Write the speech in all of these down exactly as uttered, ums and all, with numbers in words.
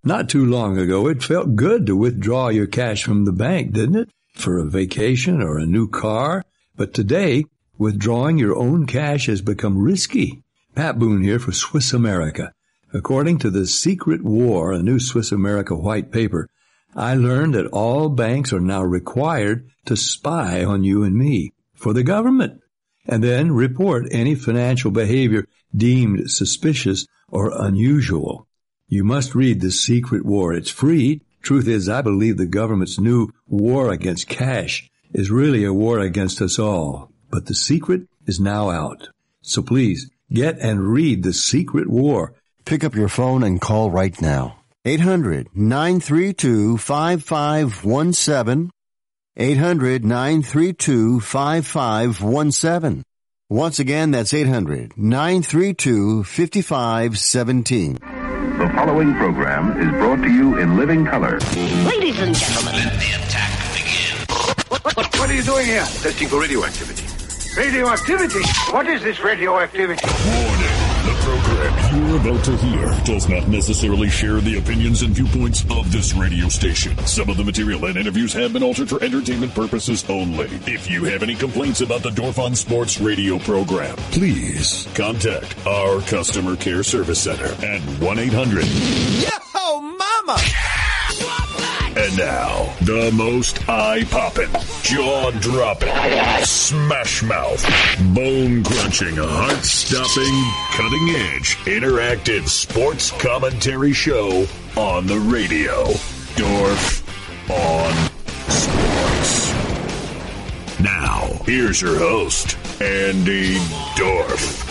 Not too long ago, it felt good to withdraw your cash from the bank, didn't it? For a vacation or a new car. But today, withdrawing your own cash has become risky. Pat Boone here for Swiss America. According to The Secret War, a new Swiss America white paper, I learned that all banks are now required to spy on you and me for the government, and then report any financial behavior deemed suspicious or unusual. You must read The Secret War. It's free. Truth is, I believe the government's new war against cash is really a war against us all. But the secret is now out. So please, get and read The Secret War. Pick up your phone and call right now. eight hundred, nine three two, five five one seven. eight hundred, nine three two, five five one seven. Once again, that's eight hundred, nine three two, five five one seven. The following program is brought to you in living color. Ladies and gentlemen, let the attack begin. What, what, what are you doing here? Testing for radioactivity. Radioactivity? What is this radioactivity? Warning. The program you're about to hear does not necessarily share the opinions and viewpoints of this radio station. Some of the material and interviews have been altered for entertainment purposes only. If you have any complaints about the Dorf on Sports radio program, please contact our customer care service center at one eight hundred. Yo, mama! And now, the most eye-popping, jaw-dropping, smash-mouth, bone-crunching, heart-stopping, cutting-edge, interactive sports commentary show on the radio. Dorf on Sports. Now, here's your host, Andy Dorf.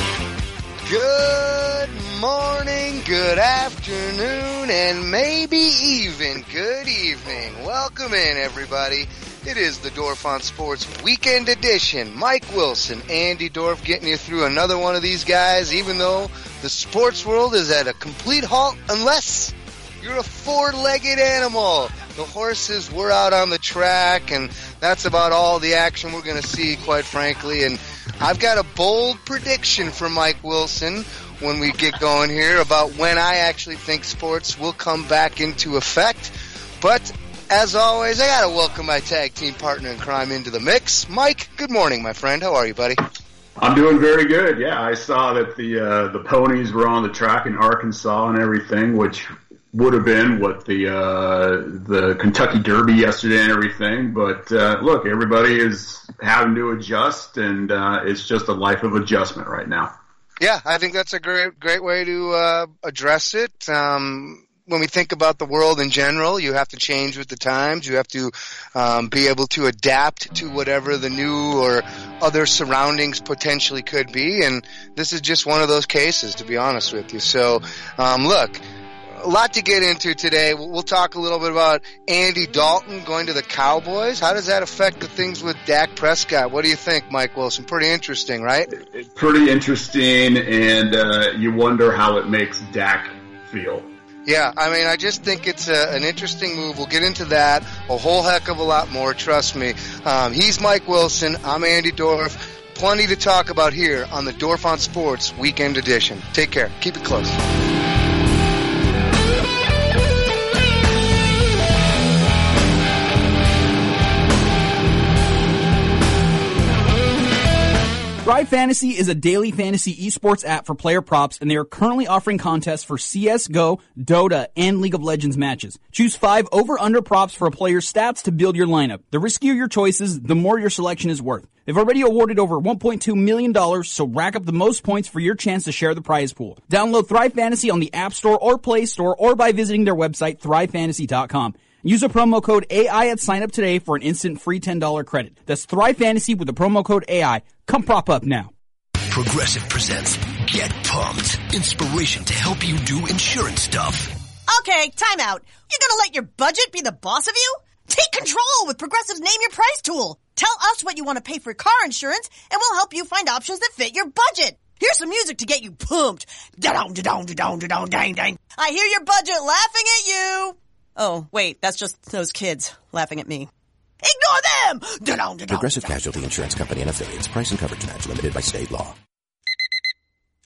Good morning, good afternoon, and maybe even good evening. Welcome in, everybody. It is the Dorf on Sports Weekend Edition. Mike Wilson, Andy Dorf getting you through another one of these guys, even though the sports world is at a complete halt, unless you're a four-legged animal. The horses were out on the track, and that's about all the action we're going to see, quite frankly. And I've got a bold prediction for Mike Wilson when we get going here about when I actually think sports will come back into effect. But as always, I got to welcome my tag team partner in crime into the mix. Mike, good morning, my friend. How are you, buddy? I'm doing very good. Yeah, I saw that the uh, the ponies were on the track in Arkansas and everything, which would have been what the uh, the Kentucky Derby yesterday and everything. But uh, look, everybody is having to adjust, and uh, it's just a life of adjustment right now. Yeah, I think that's a great great way to uh, address it. Um, when we think about the world in general, you have to change with the times. You have to um, be able to adapt to whatever the new or other surroundings potentially could be. And this is just one of those cases, to be honest with you. So, um, look, a lot to get into today. We'll talk a little bit about Andy Dalton going to the Cowboys. How does that affect the things with Dak Prescott? What do you think, Mike Wilson? Pretty interesting, right? Pretty interesting, and uh, you wonder how it makes Dak feel. Yeah, I mean, I just think it's a, an interesting move. We'll get into that a whole heck of a lot more, trust me. Um, he's Mike Wilson. I'm Andy Dorf. Plenty to talk about here on the Dorf on Sports Weekend Edition. Take care. Keep it close. Thrive Fantasy is a daily fantasy esports app for player props, and they are currently offering contests for C S G O, Dota, and League of Legends matches. Choose five over-under props for a player's stats to build your lineup. The riskier your choices, the more your selection is worth. They've already awarded over one point two million dollars, so rack up the most points for your chance to share the prize pool. Download Thrive Fantasy on the App Store or Play Store, or by visiting their website, thrive fantasy dot com. Use a promo code A I at sign up today for an instant free ten dollars credit. That's Thrive Fantasy with the promo code A I. Come prop up now. Progressive presents Get Pumped. Inspiration to help you do insurance stuff. Okay, time out. You're gonna let your budget be the boss of you? Take control with Progressive's Name Your Price tool. Tell us what you want to pay for car insurance, and we'll help you find options that fit your budget. Here's some music to get you pumped. Da-dong, da-dong, da-dong, da-dong, dang, dang. I hear your budget laughing at you. Oh, wait, that's just those kids laughing at me. Ignore them! Da-dong, da-dong, Progressive da-dong. Casualty Insurance Company and affiliates. Price and coverage match limited by state law.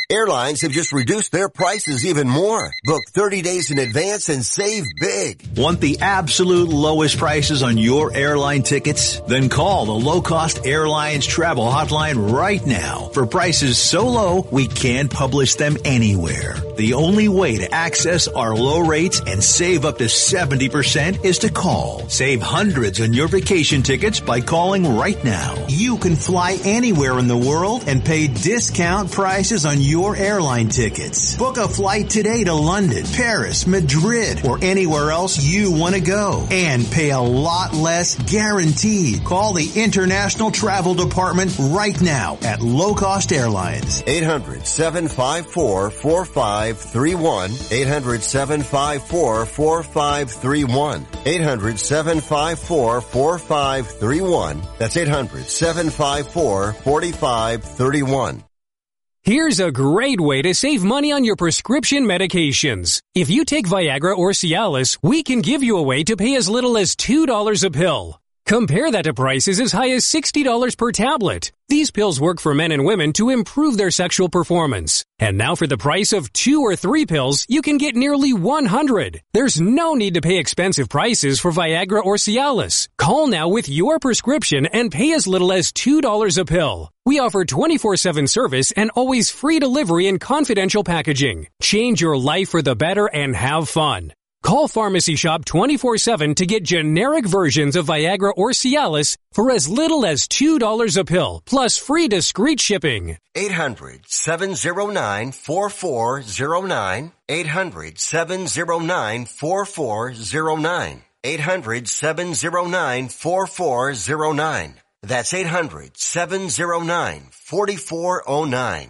Airlines have just reduced their prices even more. Book thirty days in advance and save big. Want the absolute lowest prices on your airline tickets? Then call the Low Cost Airlines Travel Hotline right now for prices so low we can't publish them anywhere. The only way to access our low rates and save up to seventy percent is to call. Save hundreds on your vacation tickets by calling right now. You can fly anywhere in the world and pay discount prices on your airline tickets. Book a flight today to London, Paris, Madrid, or anywhere else you want to go and pay a lot less guaranteed. Call the International Travel Department right now at Low Cost Airlines. eight hundred, seven five four, four five three one. eight hundred, seven five four, four five three one. eight hundred, seven five four, four five three one. That's eight hundred, seven five four, four five three one. Here's a great way to save money on your prescription medications. If you take Viagra or Cialis, we can give you a way to pay as little as two dollars a pill. Compare that to prices as high as sixty dollars per tablet. These pills work for men and women to improve their sexual performance. And now for the price of two or three pills, you can get nearly one hundred. There's no need to pay expensive prices for Viagra or Cialis. Call now with your prescription and pay as little as two dollars a pill. We offer twenty-four seven service and always free delivery and confidential packaging. Change your life for the better and have fun. Call Pharmacy Shop twenty-four seven to get generic versions of Viagra or Cialis for as little as two dollars a pill, plus free discreet shipping. eight hundred, seven oh nine, four four oh nine. eight hundred, seven oh nine, four four oh nine. eight hundred, seven oh nine, four four oh nine. That's eight hundred, seven oh nine, four four oh nine.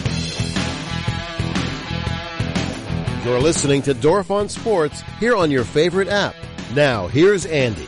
You're listening to Dorf on Sports here on your favorite app. Now, here's Andy.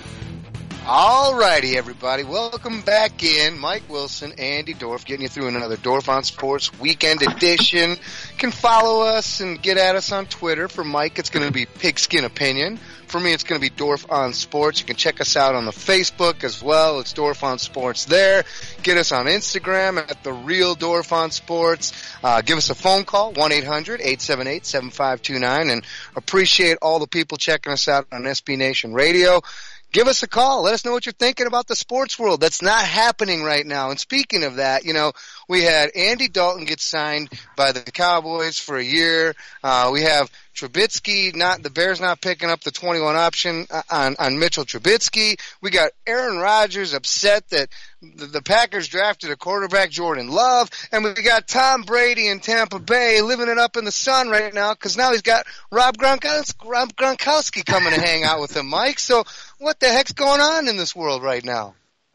All righty, everybody. Welcome back in. Mike Wilson, Andy Dorf, getting you through another Dorf on Sports weekend edition. You can follow us and get at us on Twitter. For Mike, it's going to be Pigskin Opinion. For me, it's going to be Dorf on Sports. You can check us out on the Facebook as well. It's Dorf on Sports there. Get us on Instagram at The Real Dorf on Sports. Uh, give us a phone call, one eight hundred, eight seven eight, seven five two nine. And appreciate all the people checking us out on S B Nation Radio. Give us a call. Let us know what you're thinking about the sports world. That's not happening right now. And speaking of that, you know, we had Andy Dalton get signed by the Cowboys for a year. Uh, we have Trubisky, not the Bears not picking up the twenty-one option on, on Mitchell Trubisky. We got Aaron Rodgers upset that the, the Packers drafted a quarterback, Jordan Love. And we got Tom Brady in Tampa Bay living it up in the sun right now because now he's got Rob Gronkowski, Rob Gronkowski coming to hang out with him, Mike. So what the heck's going on in this world right now?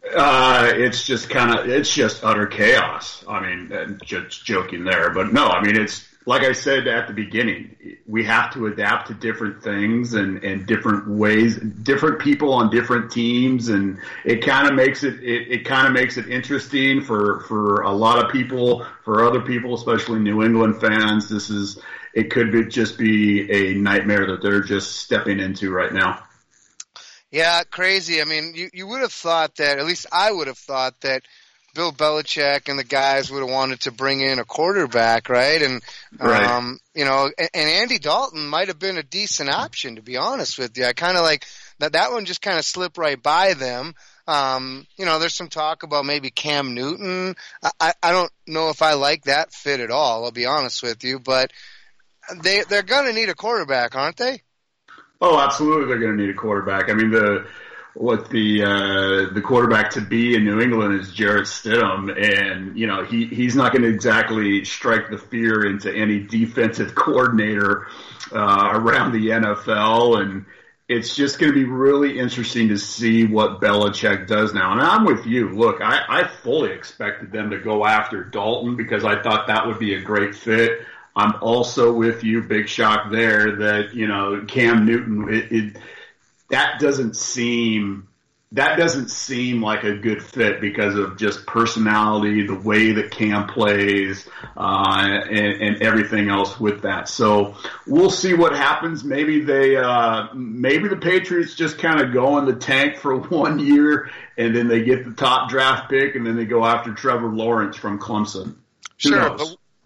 Uh, it's just kind of, it's just utter chaos. I mean, just joking there, but no, I mean, it's like I said at the beginning, we have to adapt to different things and, and different ways, different people on different teams. And it kind of makes it, it, it kind of makes it interesting for, for a lot of people, for other people, especially New England fans. This is, it could be just be a nightmare that they're just stepping into right now. Yeah, crazy. I mean, you, you would have thought that, at least I would have thought that Bill Belichick and the guys would have wanted to bring in a quarterback, right? And, right. um, you know, and, and Andy Dalton might have been a decent option, to be honest with you. I kind of like that, that one just kind of slipped right by them. Um, you know, there's some talk about maybe Cam Newton. I, I don't know if I like that fit at all, I'll be honest with you, but they, they're going to need a quarterback, aren't they? Oh, absolutely. They're going to need a quarterback. I mean, the what the uh, the quarterback to be in New England is Jarrett Stidham, and you know he he's not going to exactly strike the fear into any defensive coordinator uh, around the N F L, and it's just going to be really interesting to see what Belichick does now. And I'm with you. Look, I, I fully expected them to go after Dalton because I thought that would be a great fit. I'm also with you, big shock there, that, you know, Cam Newton, it, it, that doesn't seem, that doesn't seem like a good fit because of just personality, the way that Cam plays, uh, and, and everything else with that. So we'll see what happens. Maybe they, uh, maybe the Patriots just kind of go in the tank for one year and then they get the top draft pick and then they go after Trevor Lawrence from Clemson. Who sure. knows? But-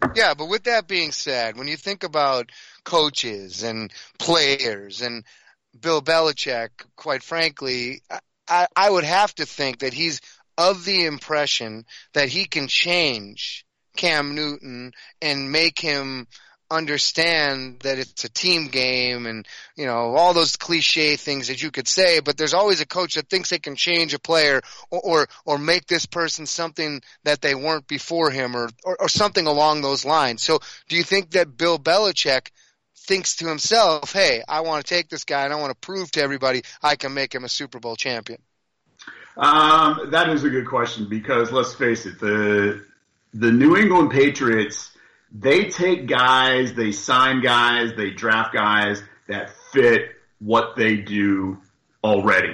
Yeah, but with that being said, when you think about coaches and players and Bill Belichick, quite frankly, I, I would have to think that he's of the impression that he can change Cam Newton and make him understand that it's a team game and, you know, all those cliche things that you could say, but there's always a coach that thinks they can change a player or, or, or make this person something that they weren't before him or, or, or something along those lines. So do you think that Bill Belichick thinks to himself, hey, I want to take this guy and I want to prove to everybody I can make him a Super Bowl champion? Um, that is a good question because let's face it, the, the New England Patriots, they take guys, they sign guys, they draft guys that fit what they do already.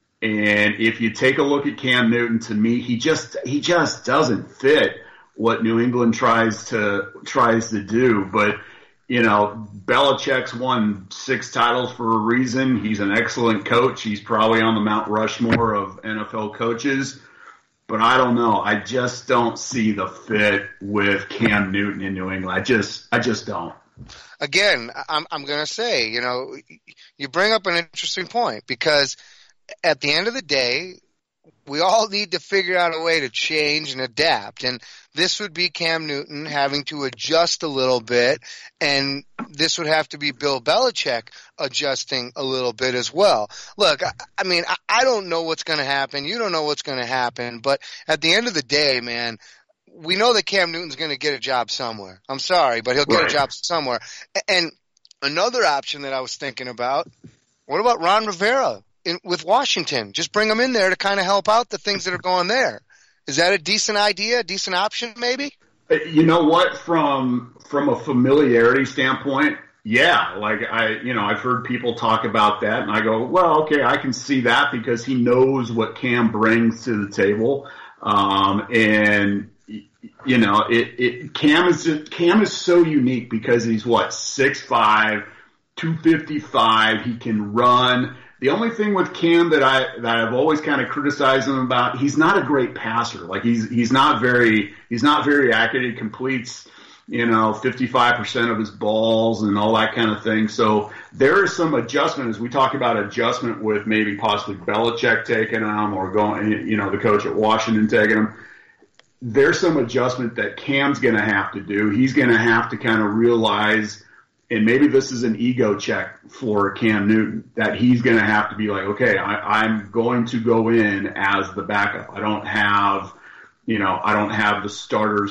And if you take a look at Cam Newton, to me, he just he just doesn't fit what New England tries to tries to do. But you know, Belichick's won six titles for a reason. He's an excellent coach. He's probably on the Mount Rushmore of N F L coaches. But I don't know. I just don't see the fit with Cam Newton in New England. I just, I just don't. Again, I'm, I'm going to say, you know, you bring up an interesting point because at the end of the day, we all need to figure out a way to change and adapt. And this would be Cam Newton having to adjust a little bit, and this would have to be Bill Belichick adjusting a little bit as well. Look, I, I mean, I, I don't know what's going to happen. You don't know what's going to happen. But at the end of the day, man, we know that Cam Newton's going to get a job somewhere. I'm sorry, but he'll get right. a job somewhere. And another option that I was thinking about, what about Ron Rivera? In, with Washington, just bring them in there to kind of help out the things that are going there. Is that a decent idea, a decent option maybe? You know what, from from a familiarity standpoint, yeah, like I, you know, I've heard people talk about that and I go, well, okay, I can see that because he knows what Cam brings to the table. Um, and you know, it, it, Cam is, just, Cam is so unique because he's what, six five, two fifty-five, he can run. The only thing with Cam that I that I've always kind of criticized him about, he's not a great passer. Like he's he's not very he's not very accurate. He completes, you know, fifty-five percent of his balls and all that kind of thing. So there is some adjustment as we talk about adjustment with maybe possibly Belichick taking him or going, you know, the coach at Washington taking him. There's some adjustment that Cam's going to have to do. He's going to have to kind of realize. And maybe this is an ego check for Cam Newton, that he's going to have to be like, okay, I, I'm going to go in as the backup. I don't have, you know, I don't have the starters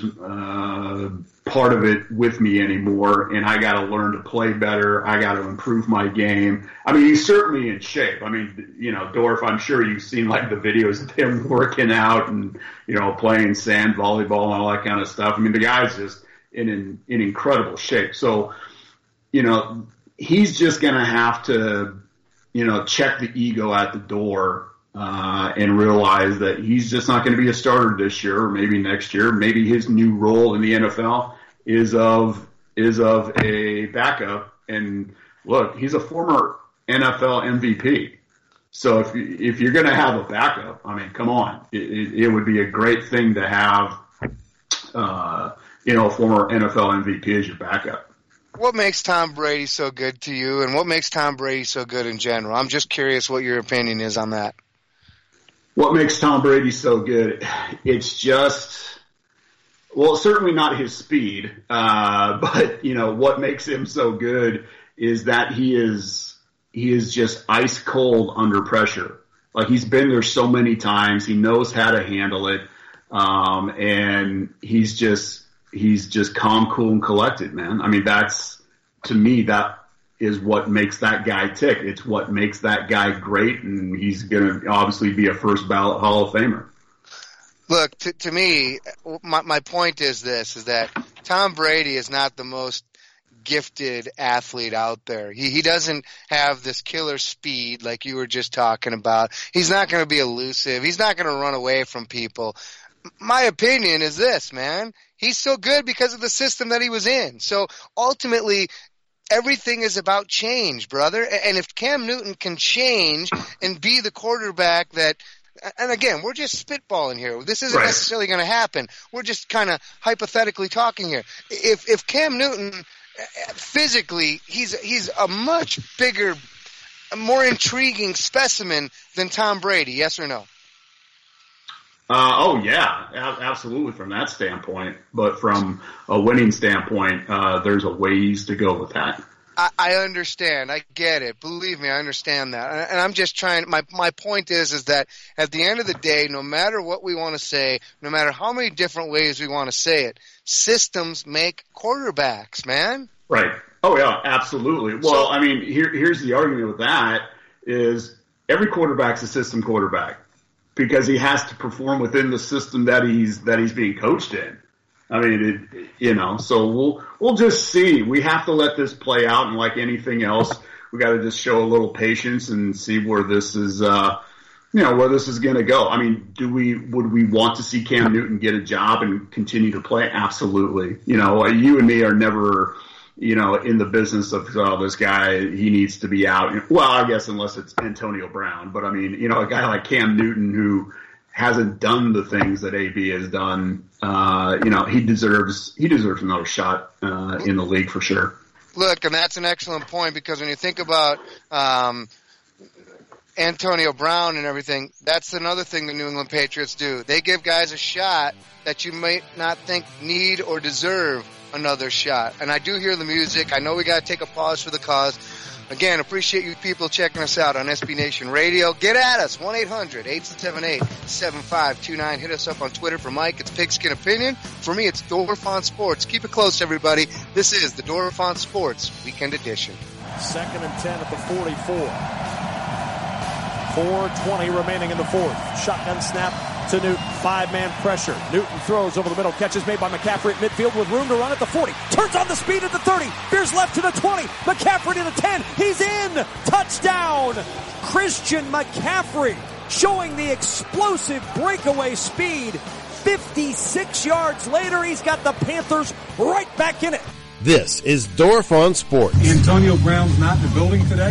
uh, part of it with me anymore, and I got to learn to play better. I got to improve my game. I mean, he's certainly in shape. I mean, you know, Dorf, I'm sure you've seen like the videos of him working out and, you know, playing sand volleyball and all that kind of stuff. I mean, the guy's just in in, in incredible shape. So, you know, he's just going to have to, you know, check the ego at the door uh, and realize that he's just not going to be a starter this year or maybe next year. Maybe his new role in the N F L is of is of a backup. And look, he's a former N F L M V P. So if you, if you're going to have a backup, I mean, come on, it, it, it would be a great thing to have, uh, you know, a former N F L M V P as your backup. What makes Tom Brady so good to you, and what makes Tom Brady so good in general? I'm just curious what your opinion is on that. What makes Tom Brady so good? It's just, well, certainly not his speed, uh, but, you know, what makes him so good is that he is he is just ice cold under pressure. Like, he's been there so many times. He knows how to handle it, um, and he's just – he's just calm, cool, and collected, man. I mean, that's, to me, that is what makes that guy tick. It's what makes that guy great, and he's going to obviously be a first ballot Hall of Famer. Look, to, to me, my, my point is this, is that Tom Brady is not the most gifted athlete out there. He, he doesn't have this killer speed like you were just talking about. He's not going to be elusive. He's not going to run away from people. My opinion is this, man. He's so good because of the system that he was in. So ultimately, everything is about change, brother. And if Cam Newton can change and be the quarterback that and again, we're just spitballing here. This isn't right. necessarily going to happen. We're just kind of hypothetically talking here. If if Cam Newton, physically, he's he's a much bigger, more intriguing specimen than Tom Brady, yes or no? Uh, oh, yeah, a- absolutely from that standpoint. But from a winning standpoint, uh, there's a ways to go with that. I, I understand. I get it. Believe me, I understand that. And I'm just trying, my, my point is, is that at the end of the day, no matter what we want to say, no matter how many different ways we want to say it, systems make quarterbacks, man. Right. Oh, yeah, absolutely. Well, So- I mean, here, here's the argument with that is every quarterback's a system quarterback because he has to perform within the system that he's, that he's being coached in. I mean, it, you know, so we'll, we'll just see. We have to let this play out, and like anything else, we got to just show a little patience and see where this is, uh, you know, where this is going to go. I mean, do we, would we want to see Cam Newton get a job and continue to play? Absolutely. You know, you and me are never, you know, in the business of, oh, this guy, he needs to be out. Well, I guess unless it's Antonio Brown, but I mean, you know, a guy like Cam Newton who hasn't done the things that A B has done, uh, you know, he deserves, he deserves another shot, uh, in the league for sure. Look, and that's an excellent point because when you think about, um, Antonio Brown and everything, that's another thing the New England Patriots do. They give guys a shot that you might not think need or deserve another shot. And I do hear the music. I know we got to take a pause for the cause. Again, appreciate you people checking us out on S B Nation Radio. Get at us, one eight hundred eight seven eight seven five two nine. Hit us up on Twitter. For Mike, it's Pigskin Opinion. For me, it's Dorfon Sports. Keep it close, everybody. This is the Dorfon Sports Weekend Edition. Second and ten at the forty-four. four twenty remaining in the fourth. Shotgun snap to Newton. Five-man pressure. Newton throws over the middle. Catch is made by McCaffrey at midfield with room to run at the forty. Turns on the speed at the thirty. Veers left to the twenty. McCaffrey to the ten. He's in. Touchdown. Christian McCaffrey showing the explosive breakaway speed. fifty-six yards later, he's got the Panthers right back in it. This is Dorfon Sports. Antonio Brown's not in the building today.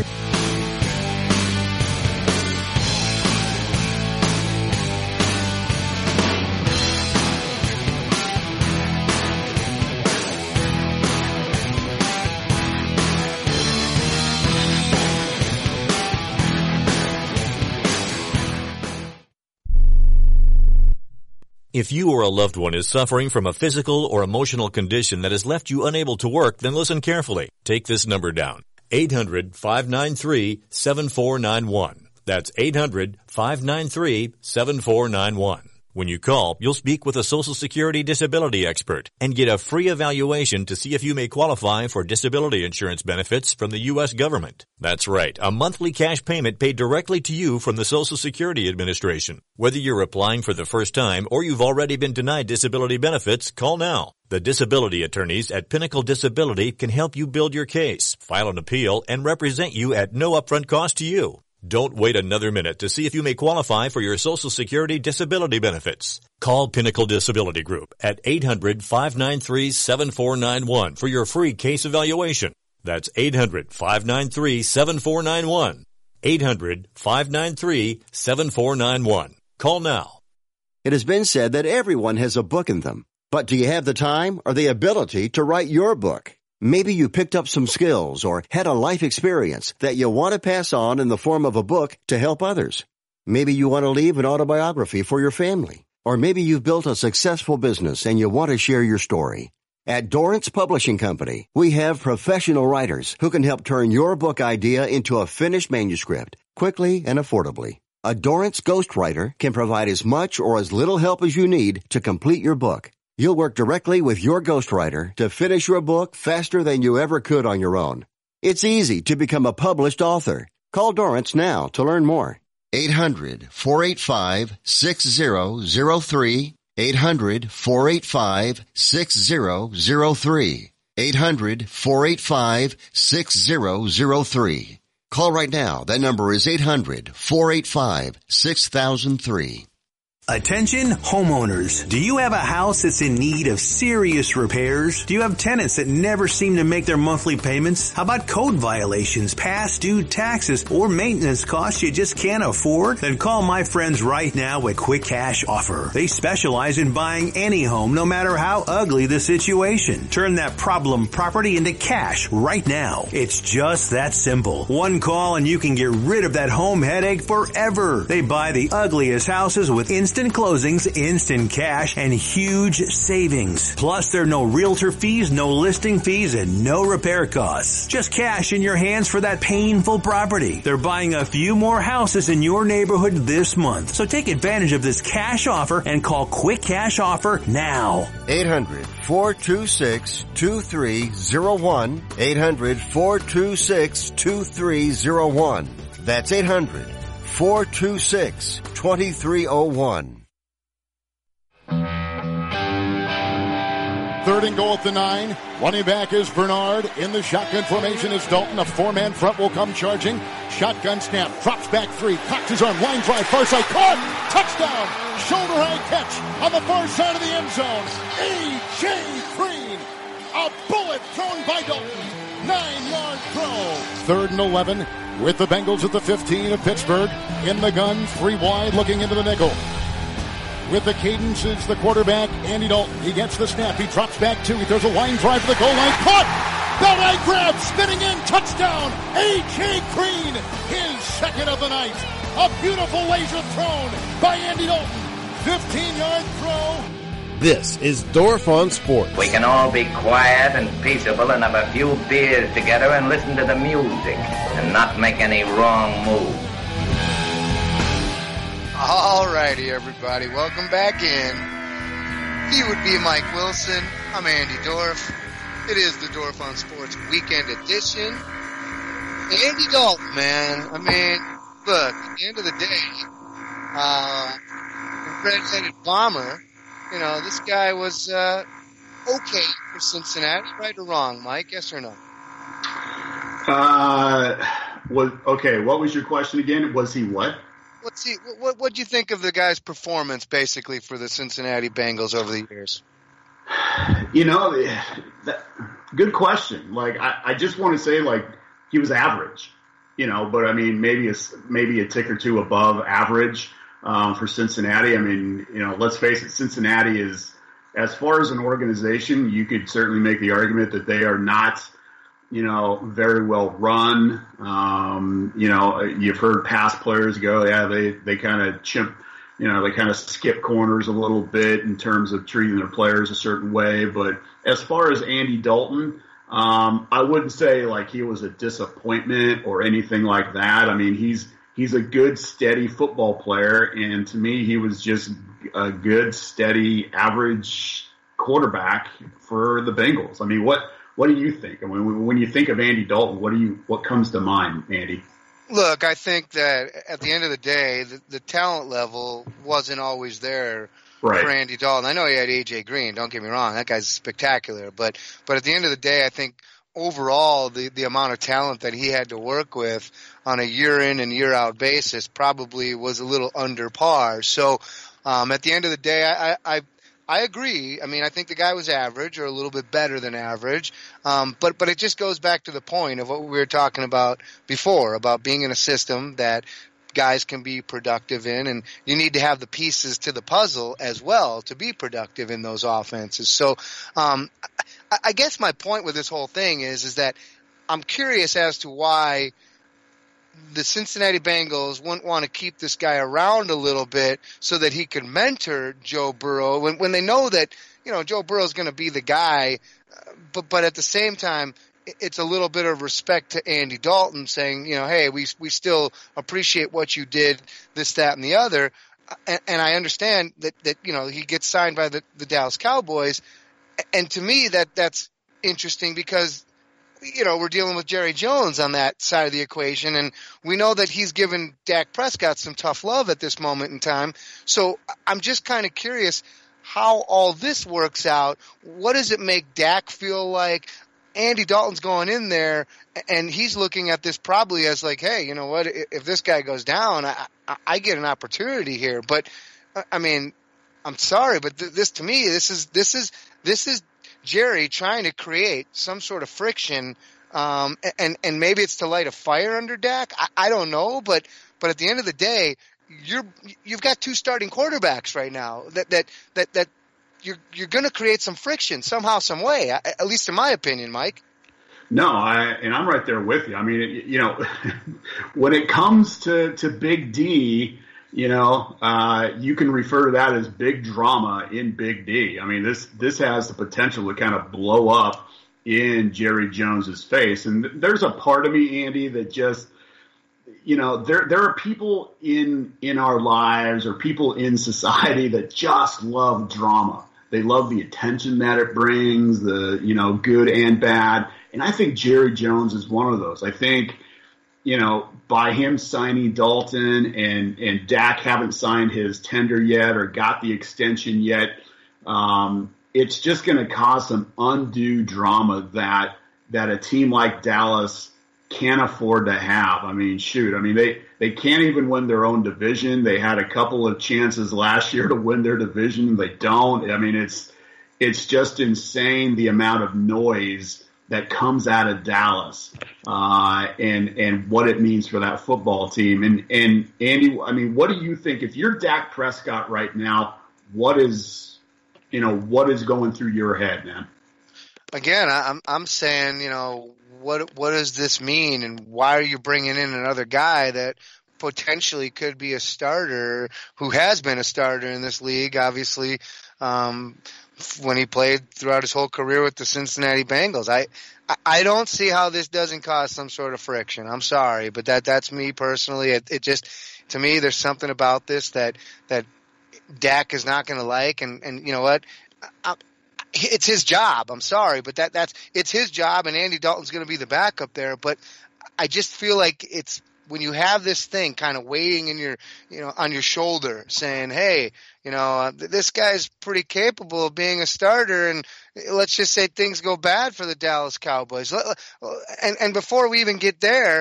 If you or a loved one is suffering from a physical or emotional condition that has left you unable to work, then listen carefully. Take this number down. eight hundred five nine three seven four nine one. That's eight hundred five nine three seven four nine one. When you call, you'll speak with a Social Security disability expert and get a free evaluation to see if you may qualify for disability insurance benefits from the U S government. That's right, a monthly cash payment paid directly to you from the Social Security Administration. Whether you're applying for the first time or you've already been denied disability benefits, call now. The disability attorneys at Pinnacle Disability can help you build your case, file an appeal, and represent you at no upfront cost to you. Don't wait another minute to see if you may qualify for your Social Security disability benefits. Call Pinnacle Disability Group at eight hundred five nine three seven four nine one for your free case evaluation. That's eight hundred five nine three seven four nine one. eight hundred five nine three seven four nine one. Call now. It has been said that everyone has a book in them. But do you have the time or the ability to write your book? Maybe you picked up some skills or had a life experience that you want to pass on in the form of a book to help others. Maybe you want to leave an autobiography for your family. Or maybe you've built a successful business and you want to share your story. At Dorrance Publishing Company, we have professional writers who can help turn your book idea into a finished manuscript quickly and affordably. A Dorrance ghostwriter can provide as much or as little help as you need to complete your book. You'll work directly with your ghostwriter to finish your book faster than you ever could on your own. It's easy to become a published author. Call Dorrance now to learn more. eight hundred four eight five six zero zero three. eight hundred four eight five six zero zero three. eight hundred four eight five six zero zero three. Call right now. That number is eight hundred four eight five six thousand three. Attention homeowners. Do you have a house that's in need of serious repairs? Do you have tenants that never seem to make their monthly payments? How about code violations, past due taxes, or maintenance costs you just can't afford? Then call my friends right now at Quick Cash Offer. They specialize in buying any home, no matter how ugly the situation. Turn that problem property into cash right now. It's just that simple. One call and you can get rid of that home headache forever. They buy the ugliest houses with instant Instant closings, instant cash, and huge savings. Plus, there are no realtor fees, no listing fees, and no repair costs. Just cash in your hands for that painful property. They're buying a few more houses in your neighborhood this month. So take advantage of this cash offer and call Quick Cash Offer now. eight hundred, four two six, two three zero one. eight hundred, four two six, two three zero one. That's eight hundred, four two six, two three zero one. Third and goal at the nine. Running back is Bernard. In the shotgun formation is Dalton. A four-man front will come charging. Shotgun snap. Drops back three. Cocks his arm. Line drive. Far side. Caught. Touchdown. Shoulder high catch on the far side of the end zone. A J. Green. A bullet thrown by Dalton. Nine-yard throw. Third and eleven with the Bengals at the fifteen of Pittsburgh. In the gun. Three wide looking into the nickel. With the cadence is the quarterback, Andy Dalton. He gets the snap. He drops back two. He throws a line drive to the goal line. Caught! Belt eye grab. Spinning in. Touchdown. A J. Green. His second of the night. A beautiful laser thrown by Andy Dalton. fifteen-yard throw. This is Dorf on Sports. We can all be quiet and peaceable and have a few beers together and listen to the music and not make any wrong moves. Alrighty, everybody. Welcome back in. He would be Mike Wilson. I'm Andy Dorf. It is the Dorf on Sports Weekend Edition. Andy Dalton, man. I mean, look, at the end of the day, uh, the red-headed bomber, you know, this guy was uh, okay for Cincinnati, right or wrong, Mike? Yes or no? Uh, was, okay, what was your question again? Was he what? What's he, what what do you think of the guy's performance, basically, for the Cincinnati Bengals over the years? You know, that, good question. Like, I, I just want to say, like, he was average, you know, but I mean, maybe a, maybe a tick or two above average um, for Cincinnati. I mean, you know, let's face it, Cincinnati is, as far as an organization, you could certainly make the argument that they are not, you know, very well run. Um, you know, you've heard past players go, yeah, they, they kind of chimp, you know, they kind of skip corners a little bit in terms of treating their players a certain way. But as far as Andy Dalton, um, I wouldn't say like he was a disappointment or anything like that. I mean, he's, he's a good, steady football player. And to me, he was just a good, steady, average quarterback for the Bengals. I mean, what, What do you think? I mean, when you think of Andy Dalton, what do you what comes to mind, Andy? Look, I think that at the end of the day, the, the talent level wasn't always there right. for Andy Dalton. I know he had A J. Green. Don't get me wrong; that guy's spectacular. But but at the end of the day, I think overall the the amount of talent that he had to work with on a year in and year out basis probably was a little under par. So um, at the end of the day, I. I I agree. I mean, I think the guy was average or a little bit better than average. Um, but, but it just goes back to the point of what we were talking about before, about being in a system that guys can be productive in, and you need to have the pieces to the puzzle as well to be productive in those offenses. So, um, I, I guess my point with this whole thing is, is that I'm curious as to why the Cincinnati Bengals wouldn't want to keep this guy around a little bit so that he could mentor Joe Burrow when, when they know that, you know, Joe Burrow is going to be the guy. Uh, but, but at the same time, it's a little bit of respect to Andy Dalton saying, you know, hey, we, we still appreciate what you did, this, that, and the other. And, and I understand that, that, you know, he gets signed by the, the Dallas Cowboys. And to me, that, that's interesting because, you know, we're dealing with Jerry Jones on that side of the equation, and we know that he's given Dak Prescott some tough love at this moment in time. So I'm just kind of curious how all this works out. What does it make Dak feel like? Andy Dalton's going in there, and he's looking at this probably as like, hey, you know what, if this guy goes down, I, I, I get an opportunity here. But I mean, I'm sorry, but th- this to me, this is this is this is Jerry trying to create some sort of friction, um, and and maybe it's to light a fire under Dak. I, I don't know, but but at the end of the day, you're you've got two starting quarterbacks right now that that that that you're you're going to create some friction somehow, some way. At least in my opinion, Mike. No, I and I'm right there with you. I mean, it, you know, when it comes to to Big D. You know, uh, you can refer to that as big drama in Big D. I mean, this this has the potential to kind of blow up in Jerry Jones's face. And there's a part of me, Andy, that just, you know, there there are people in in our lives or people in society that just love drama. They love the attention that it brings, the, you know, good and bad. And I think Jerry Jones is one of those. I think, you know, by him signing Dalton and, and Dak haven't signed his tender yet or got the extension yet, um, it's just going to cause some undue drama that that a team like Dallas can't afford to have. I mean, shoot, I mean, they, they can't even win their own division. They had a couple of chances last year to win their division. They don't. I mean, it's it's just insane the amount of noise that comes out of Dallas, uh, and, and what it means for that football team. And, and Andy, I mean, what do you think if you're Dak Prescott right now, what is, you know, what is going through your head, man? Again, I'm, I'm saying, you know, what, what does this mean? And why are you bringing in another guy that potentially could be a starter who has been a starter in this league, obviously, um, when he played throughout his whole career with the Cincinnati Bengals. I, I don't see how this doesn't cause some sort of friction. I'm sorry, but that, that's me personally. It, it just, to me, there's something about this that, that Dak is not going to like. And, and you know what? I, it's his job. I'm sorry, but that, that's, it's his job, and Andy Dalton's going to be the backup there. But I just feel like it's, when you have this thing kind of waiting in your, you know, on your shoulder saying, hey, you know, uh, this guy's pretty capable of being a starter, and let's just say things go bad for the Dallas Cowboys. And, and before we even get there,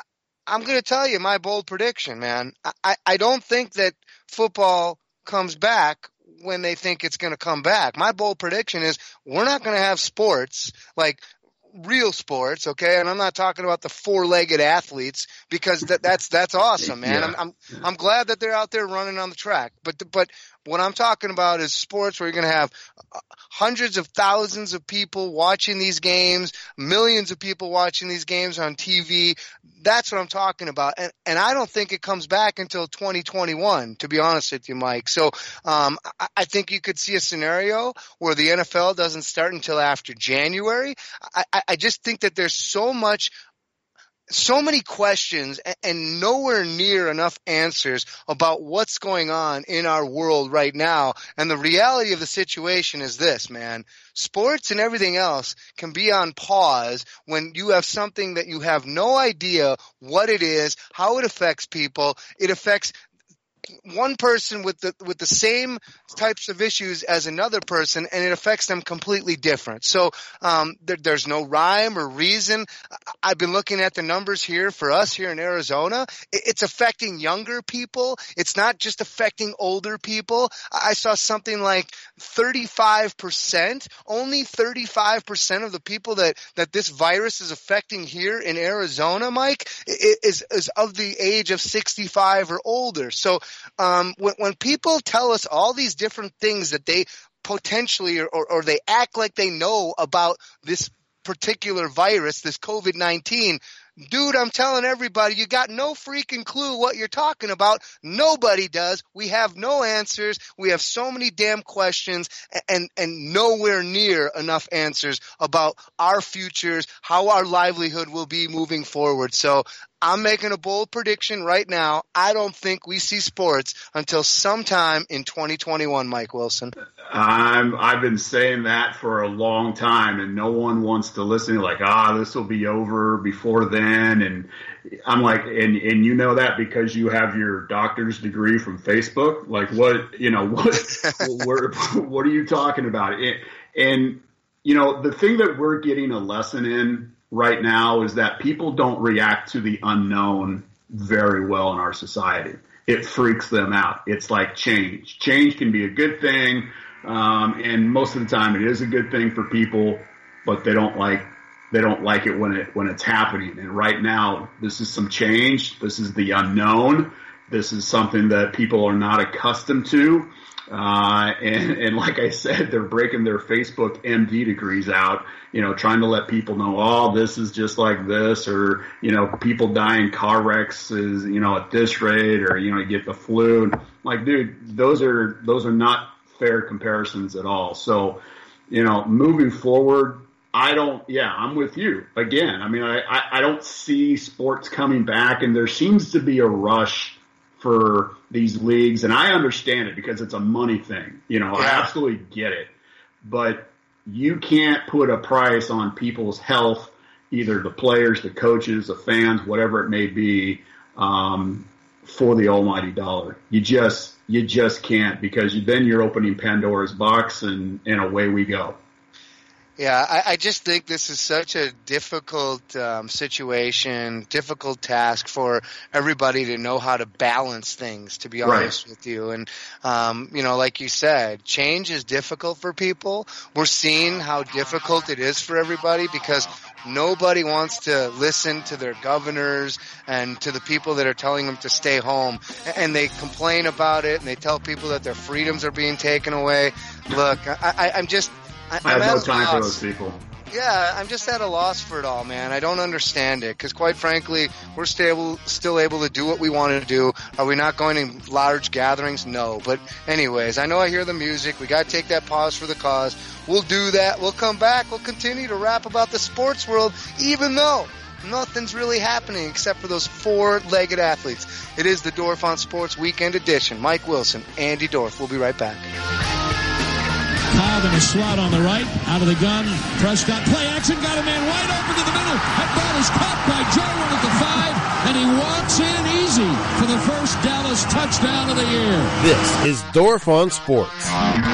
I'm going to tell you my bold prediction, man. I, I don't think that football comes back when they think it's going to come back. My bold prediction is we're not going to have sports like real sports, okay? And I'm not talking about the four-legged athletes, because that, that's that's awesome, man. Yeah. I'm, I'm I'm glad that they're out there running on the track. But the, but what I'm talking about is sports where you're going to have hundreds of thousands of people watching these games, millions of people watching these games on T V. That's what I'm talking about. And and I don't think it comes back until twenty twenty-one, to be honest with you, Mike. So um, I, I think you could see a scenario where the N F L doesn't start until after January. I, I, I just think that there's so much So many questions and nowhere near enough answers about what's going on in our world right now. And the reality of the situation is this, man. Sports and everything else can be on pause when you have something that you have no idea what it is, how it affects people. It affects one person with the with the same types of issues as another person, and it affects them completely different. So um, there, there's no rhyme or reason. I've been looking at the numbers here for us here in Arizona. It's affecting younger people. It's not just affecting older people. I saw something like thirty-five percent, only thirty-five percent of the people that, that this virus is affecting here in Arizona, Mike, is, is of the age of sixty-five or older. So Um, when, when people tell us all these different things that they potentially or, or, or they act like they know about this particular virus, this COVID nineteen, dude, I'm telling everybody, you got no freaking clue what you're talking about. Nobody does. We have no answers. We have so many damn questions and, and nowhere near enough answers about our futures, how our livelihood will be moving forward. So I'm making a bold prediction right now. I don't think we see sports until sometime in twenty twenty-one, Mike Wilson. I'm, I've been saying that for a long time, and no one wants to listen. Like, ah, this will be over before then. And I'm like, and, and you know that because you have your doctor's degree from Facebook? Like, what, you know, what, what, what are you talking about? And, and, you know, the thing that we're getting a lesson in right now is that people don't react to the unknown very well in our society. it freaks them out. It's like change. Change can be a good thing, um, and most of the time it is a good thing for people, but they don't like they don't like it when it when it's happening. And right now, this is some change. This is the unknown. This is something that people are not accustomed to. Uh, and, and like I said, they're breaking their Facebook M D degrees out, you know, trying to let people know, oh, this is just like this, or, you know, people die in car wrecks is, you know, at this rate, or, you know, you get the flu. Like, dude, those are, those are not fair comparisons at all. So, you know, moving forward, I don't, yeah, I'm with you again. I mean, I, I, I don't see sports coming back, and there seems to be a rush for these leagues, and I understand it because it's a money thing. You know, I absolutely get it. But you can't put a price on people's health, either the players, the coaches, the fans, whatever it may be, um, for the almighty dollar. You just you just can't, because you, then you're opening Pandora's box, and, and away we go. Yeah, I, I just think this is such a difficult um, situation, difficult task for everybody to know how to balance things, to be honest right. with you. And, um, you know, like you said, change is difficult for people. We're seeing how difficult it is for everybody because nobody wants to listen to their governors and to the people that are telling them to stay home. And they complain about it, and they tell people that their freedoms are being taken away. Look, I, I, I'm just... I, I have I'm no time for those people. Yeah, I'm just at a loss for it all, man. I don't understand it because, quite frankly, we're still still able to do what we want to do. Are we not going to large gatherings? No. But anyways, I know I hear the music. We got to take that pause for the cause. We'll do that. We'll come back. We'll continue to rap about the sports world, even though nothing's really happening except for those four-legged athletes. It is the Dorf on Sports Weekend Edition. Mike Wilson, Andy Dorf. We'll be right back. Cobb in a slot on the right, out of the gun. Prescott, play action, got a man right open to the middle. That ball is caught by Jarwin at the five, and he walks in easy for the first Dallas touchdown of the year. This is Dorf on Sports.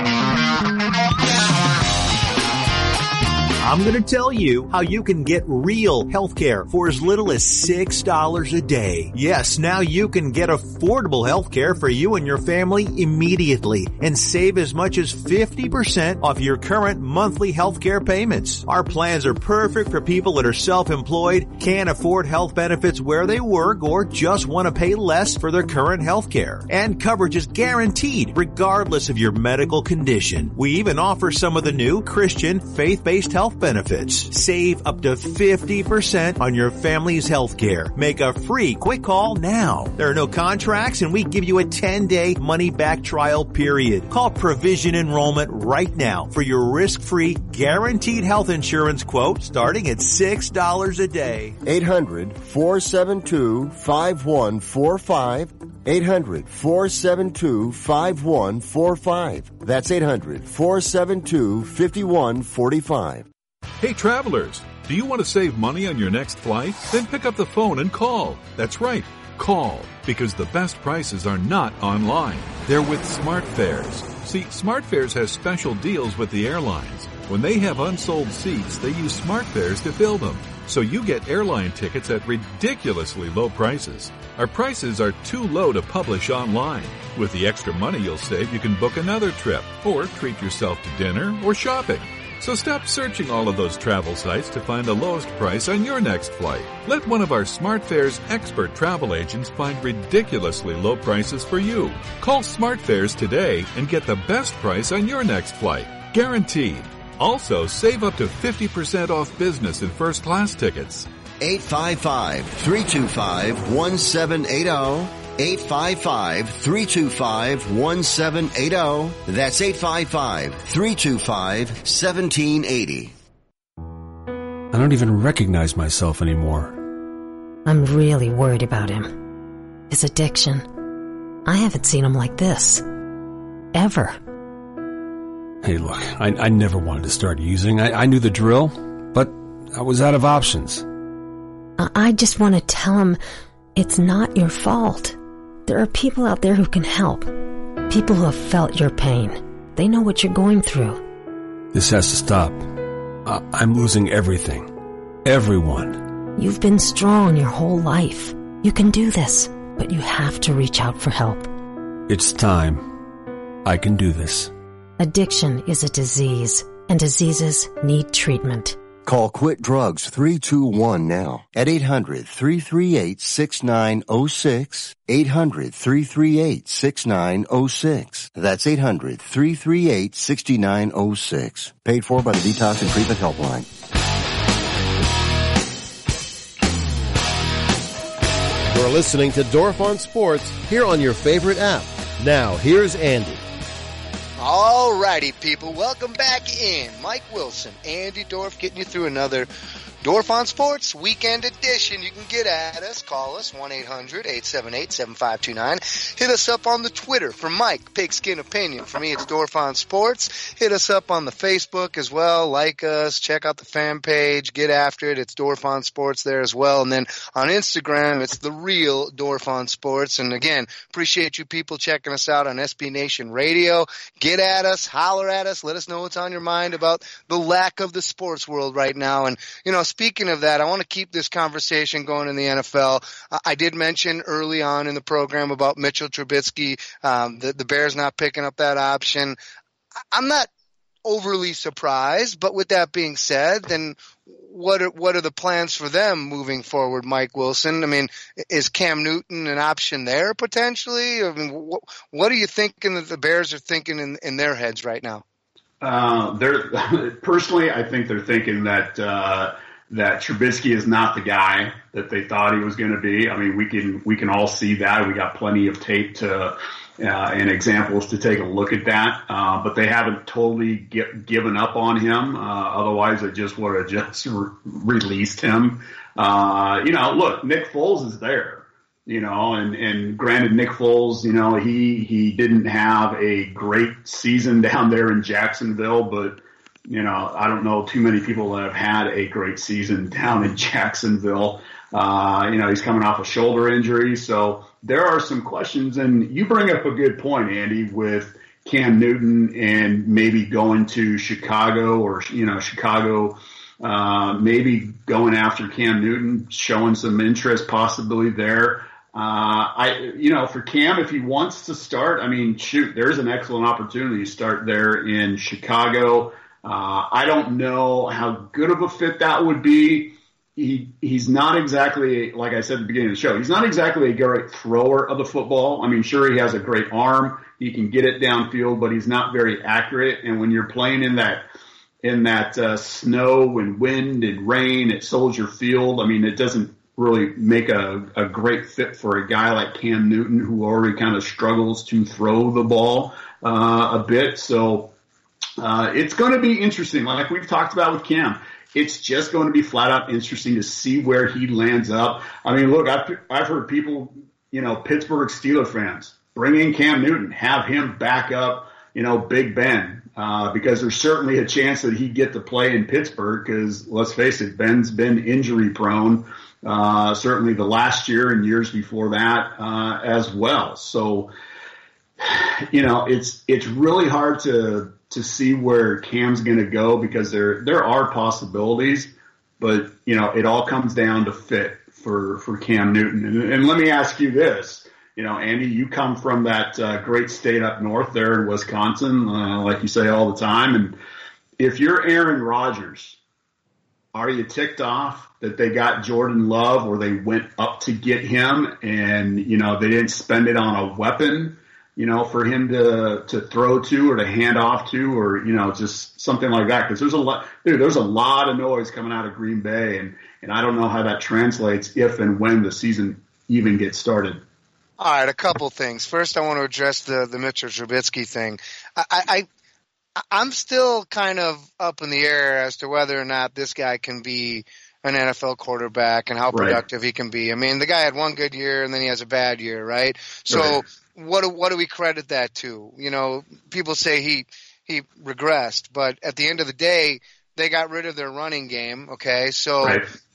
I'm going to tell you how you can get real health care for as little as six dollars a day. Yes, now you can get affordable health care for you and your family immediately and save as much as fifty percent off your current monthly health care payments. Our plans are perfect for people that are self-employed, can't afford health benefits where they work, or just want to pay less for their current health care. And coverage is guaranteed regardless of your medical condition. We even offer some of the new Christian faith-based health benefits. Save up to fifty percent on your family's health care. Make a free quick call now. There are no contracts, and we give you a ten-day money-back trial period. Call Provision Enrollment right now for your risk-free, guaranteed health insurance quote starting at six dollars a day. eight hundred, four seven two, five one four five. eight hundred, four seven two, five one four five. That's eight hundred, four seven two, five one four five. Hey travelers, do you want to save money on your next flight? Then pick up the phone and call. That's right, call, because the best prices are not online. They're with SmartFares. See, SmartFares has special deals with the airlines. When they have unsold seats, they use SmartFares to fill them. So you get airline tickets at ridiculously low prices. Our prices are too low to publish online. With the extra money you'll save, you can book another trip, or treat yourself to dinner or shopping. So stop searching all of those travel sites to find the lowest price on your next flight. Let one of our SmartFares expert travel agents find ridiculously low prices for you. Call SmartFares today and get the best price on your next flight. Guaranteed. Also, save up to fifty percent off business and first class tickets. eight five five, three two five, one seven eight zero. eight five five, three two five, one seven eight zero. That's eight five five, three two five, one seven eight zero. I don't even recognize myself anymore. I'm really worried about him. His addiction. I haven't seen him like this. Ever. Hey, look, I, I never wanted to start using. I, I knew the drill, but I was out of options. I, I just want to tell him it's not your fault. There are people out there who can help. People who have felt your pain. They know what you're going through. This has to stop. I, I'm losing everything. Everyone. You've been strong your whole life. You can do this. but you have to reach out for help. It's time. I can do this. Addiction is a disease, and diseases need treatment. Call Quit Drugs three two one now at eight hundred, three three eight, six nine zero six, eight hundred, three three eight, six nine zero six. That's eight hundred, three three eight, six nine zero six. Paid for by the Detox and Treatment Helpline. You're listening to Dorf on Sports here on your favorite app. Now, here's Andy. Alrighty, people, welcome back in. Mike Wilson, Andy Dorf, getting you through another Dorf on Sports Weekend Edition. You can get at us. Call us, one eight hundred, eight seven eight, seven five two nine. Hit us up on the Twitter for Mike, Pigskin Opinion. For me, it's Dorf on Sports. Hit us up on the Facebook as well. Like us. Check out the fan page. Get after it. It's Dorf on Sports there as well. And then on Instagram, it's the real Dorf on Sports. And again, appreciate you people checking us out on S B Nation Radio. Get at us. Holler at us. Let us know what's on your mind about the lack of the sports world right now. And, you know, speaking of that, I want to keep this conversation going in the N F L. I did mention early on in the program about Mitchell Trubisky, um, the, the Bears not picking up that option. I'm not overly surprised, but with that being said, then what are, what are the plans for them moving forward, Mike Wilson? I mean, is Cam Newton an option there potentially? I mean, what, what are you thinking that the Bears are thinking in, in their heads right now? Uh, they're personally, I think they're thinking that, uh, that Trubisky is not the guy that they thought he was going to be. I mean, we can, we can all see that. We got plenty of tape to, uh, and examples to take a look at that. Uh, but they haven't totally get, given up on him. Uh, otherwise they just would have just re- released him. Uh, you know, look, Nick Foles is there, you know, and, and granted Nick Foles, you know, he, he didn't have a great season down there in Jacksonville, but, you know, I don't know too many people that have had a great season down in Jacksonville. Uh, you know, he's coming off a shoulder injury. So there are some questions. And you bring up a good point, Andy, with Cam Newton and maybe going to Chicago or, you know, Chicago, uh, maybe going after Cam Newton, showing some interest possibly there. Uh, I, you know, for Cam, if he wants to start, I mean, shoot, there's an excellent opportunity to start there in Chicago. Uh, I don't know how good of a fit that would be. He, he's not exactly, like I said at the beginning of the show, he's not exactly a great thrower of the football. I mean, sure, he has a great arm. He can get it downfield, but he's not very accurate. And when you're playing in that, in that, uh, snow and wind and rain at Soldier Field, I mean, it doesn't really make a, a great fit for a guy like Cam Newton, who already kind of struggles to throw the ball, uh, a bit. So, Uh, it's going to be interesting. Like we've talked about with Cam, it's just going to be flat out interesting to see where he lands up. I mean, look, I've, I've heard people, you know, Pittsburgh Steelers fans, bring in Cam Newton, have him back up, you know, Big Ben, uh, because there's certainly a chance that he'd get to play in Pittsburgh because let's face it, Ben's been injury prone, uh, certainly the last year and years before that, uh, as well. So, you know, it's, it's really hard to, to see where Cam's going to go because there, there are possibilities, but you know, it all comes down to fit for, for Cam Newton. And, and let me ask you this, you know, Andy, you come from that uh, great state up north there in Wisconsin, uh, like you say all the time. And if you're Aaron Rodgers, are you ticked off that they got Jordan Love or they went up to get him and, you know, they didn't spend it on a weapon, you know, for him to, to throw to or to hand off to, or, you know, just something like that. Cause there's a lot, dude, there's a lot of noise coming out of Green Bay. And, and I don't know how that translates if and when the season even gets started. All right. A couple things. First, I want to address the, the Mitchell Trubisky thing. I, I, I'm still kind of up in the air as to whether or not this guy can be an N F L quarterback and how productive right. he can be. I mean, the guy had one good year and then he has a bad year, right? So, right. What do, what do we credit that to? You know, people say he, he regressed, but at the end of the day, they got rid of their running game. Okay. So, right.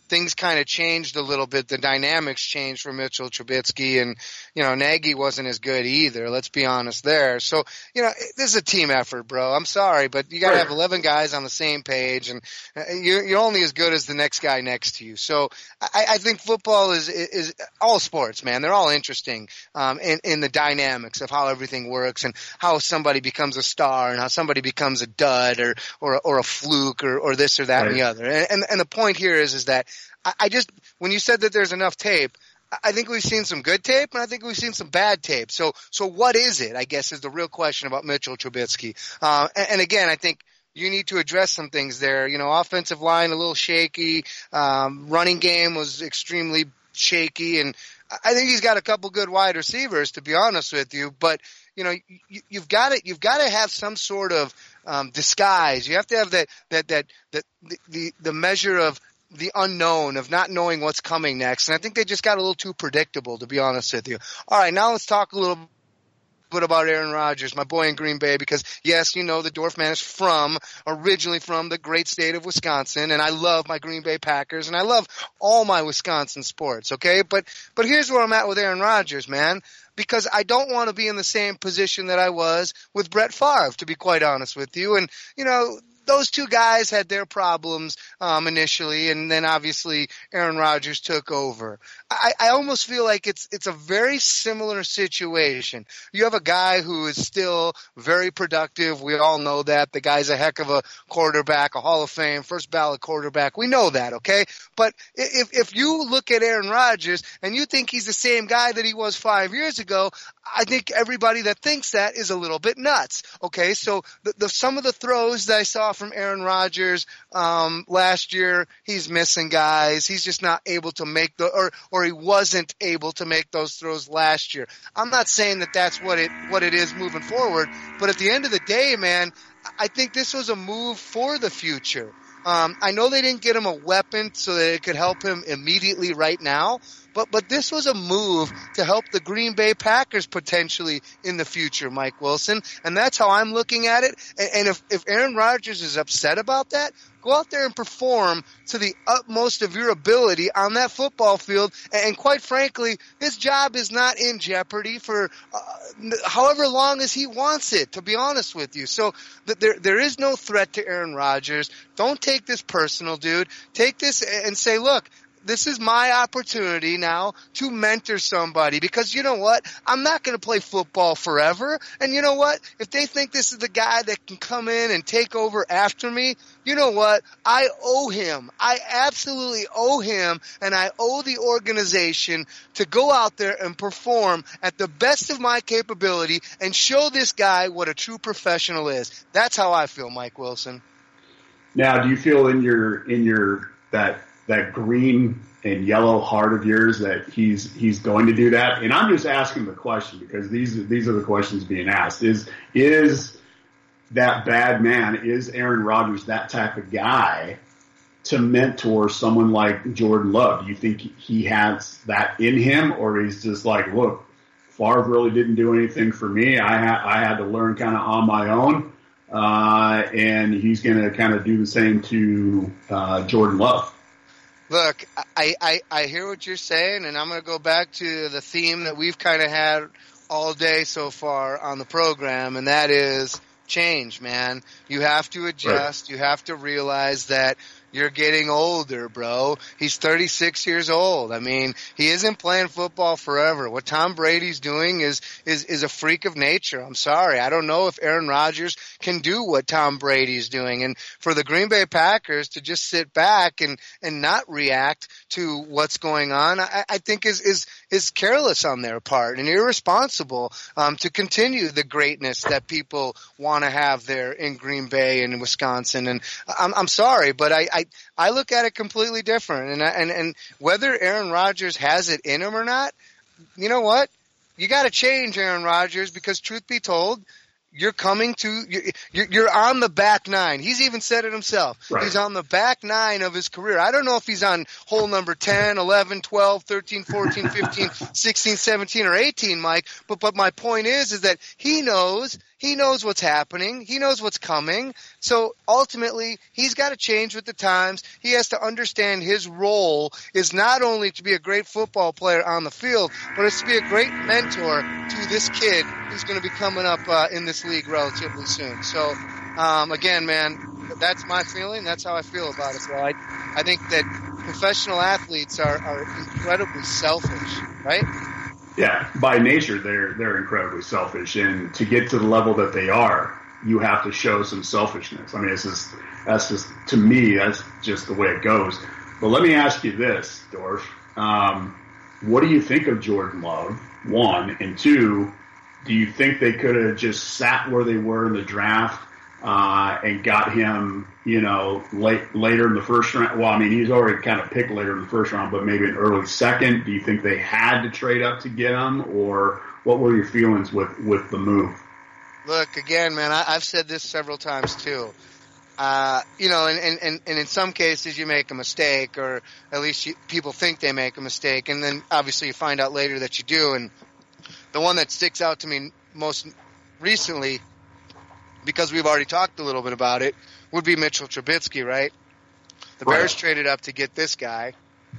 things kind of changed a little bit. The dynamics changed for Mitchell Trubisky, and, you know, Nagy wasn't as good either. Let's be honest there. So, you know, this is a team effort, bro. I'm sorry, but you got to have eleven guys on the same page, and you're, you're only as good as the next guy next to you. So I, I think football is, is all sports, man. They're all interesting, um, in, in the dynamics of how everything works and how somebody becomes a star and how somebody becomes a dud or, or, or a fluke or, or this or that right. and the other. And, and, and the point here is, is that I, I just, when you said that there's enough tape, I think we've seen some good tape, and I think we've seen some bad tape. So, so what is it, I guess, is the real question about Mitchell Trubisky. Uh, and, and again, I think you need to address some things there. You know, offensive line a little shaky, um, running game was extremely shaky, and I think he's got a couple good wide receivers, to be honest with you. But, you know, you, you've got to, you've got to have some sort of, um, disguise. You have to have that, that, that, that, the, the, the measure of the unknown, of not knowing what's coming next. And I think they just got a little too predictable, to be honest with you. All right, now let's talk a little bit about Aaron Rodgers, my boy in Green Bay, because, yes, you know, the Dorfman is from, originally from the great state of Wisconsin, and I love my Green Bay Packers, and I love all my Wisconsin sports, okay? But, but here's where I'm at with Aaron Rodgers, man, because I don't want to be in the same position that I was with Brett Favre, to be quite honest with you. And, you know, those two guys had their problems um, initially, and then obviously Aaron Rodgers took over. I, I almost feel like it's it's a very similar situation. You have a guy who is still very productive. We all know that. The guy's a heck of a quarterback, a Hall of Fame, first ballot quarterback. We know that, okay? But if if you look at Aaron Rodgers and you think he's the same guy that he was five years ago, I think everybody that thinks that is a little bit nuts, okay? So the, the some of the throws that I saw from Aaron Rodgers um, last year, he's missing guys. He's just not able to make the or or he wasn't able to make those throws last year. I'm not saying that that's what it what it is moving forward, but at the end of the day, man, I think this was a move for the future. Um, I know they didn't get him a weapon so that it could help him immediately right now, but but this was a move to help the Green Bay Packers potentially in the future, Mike Wilson, and that's how I'm looking at it. And, and if, if Aaron Rodgers is upset about that, go out there and perform to the utmost of your ability on that football field. And quite frankly, his job is not in jeopardy for uh, however long as he wants it, to be honest with you. So th- there there is no threat to Aaron Rodgers. Don't take this personal, dude. Take this and say, look, this is my opportunity now to mentor somebody, because you know what? I'm not going to play football forever. And you know what? If they think this is the guy that can come in and take over after me, you know what? I owe him. I absolutely owe him, and I owe the organization to go out there and perform at the best of my capability and show this guy what a true professional is. That's how I feel, Mike Wilson. Now, do you feel in your in your that that green and yellow heart of yours that he's he's going to do that? And I'm just asking the question because these these are the questions being asked. Is is that bad man, is Aaron Rodgers that type of guy to mentor someone like Jordan Love? Do you think he has that in him, or he's just like, look, Favre really didn't do anything for me. I ha- I had to learn kind of on my own, uh, and he's going to kind of do the same to uh, Jordan Love? Look, I, I, I hear what you're saying, and I'm going to go back to the theme that we've kind of had all day so far on the program, and that is change, man. You have to adjust. Right. You have to realize that you're getting older, bro. He's thirty-six years old. I mean, he isn't playing football forever. What Tom Brady's doing is, is, is a freak of nature. I'm sorry. I don't know if Aaron Rodgers can do what Tom Brady's doing. And for the Green Bay Packers to just sit back and, and not react to what's going on, I, I think is, is, is careless on their part and irresponsible, um, to continue the greatness that people want to have there in Green Bay and in Wisconsin. And I'm, I'm sorry, but I, I I, I look at it completely different, and and and whether Aaron Rodgers has it in him or not, you know what? You got to change Aaron Rodgers, because truth be told, you're coming to, you're, you're on the back nine. He's even said it himself. Right. He's on the back nine of his career. I don't know if he's on hole number ten, eleven, twelve, thirteen, fourteen, fifteen, sixteen, seventeen, or eighteen, Mike. But, but my point is, is that he knows, he knows what's happening. He knows what's coming. So ultimately, he's got to change with the times. He has to understand his role is not only to be a great football player on the field, but it's to be a great mentor to this kid who's going to be coming up uh, in this league relatively soon. So, um, again, man, that's my feeling. That's how I feel about it. So I, I think that professional athletes are, are incredibly selfish, right? Yeah, by nature, they're they're incredibly selfish, and to get to the level that they are, you have to show some selfishness. I mean, it's just that's just to me, that's just the way it goes. But let me ask you this, Dorf: um, what do you think of Jordan Love? One, and two, do you think they could have just sat where they were in the draft uh, and got him, you know, late later in the first round? Well, I mean, he's already kind of picked later in the first round, but maybe an early second. Do you think they had to trade up to get him, or what were your feelings with, with the move? Look, again, man, I, I've said this several times too. Uh, you know, and, and, and in some cases you make a mistake, or at least you, people think they make a mistake, and then obviously you find out later that you do. And the one that sticks out to me most recently, because we've already talked a little bit about it, would be Mitchell Trubisky, right? The Bears right. traded up to get this guy,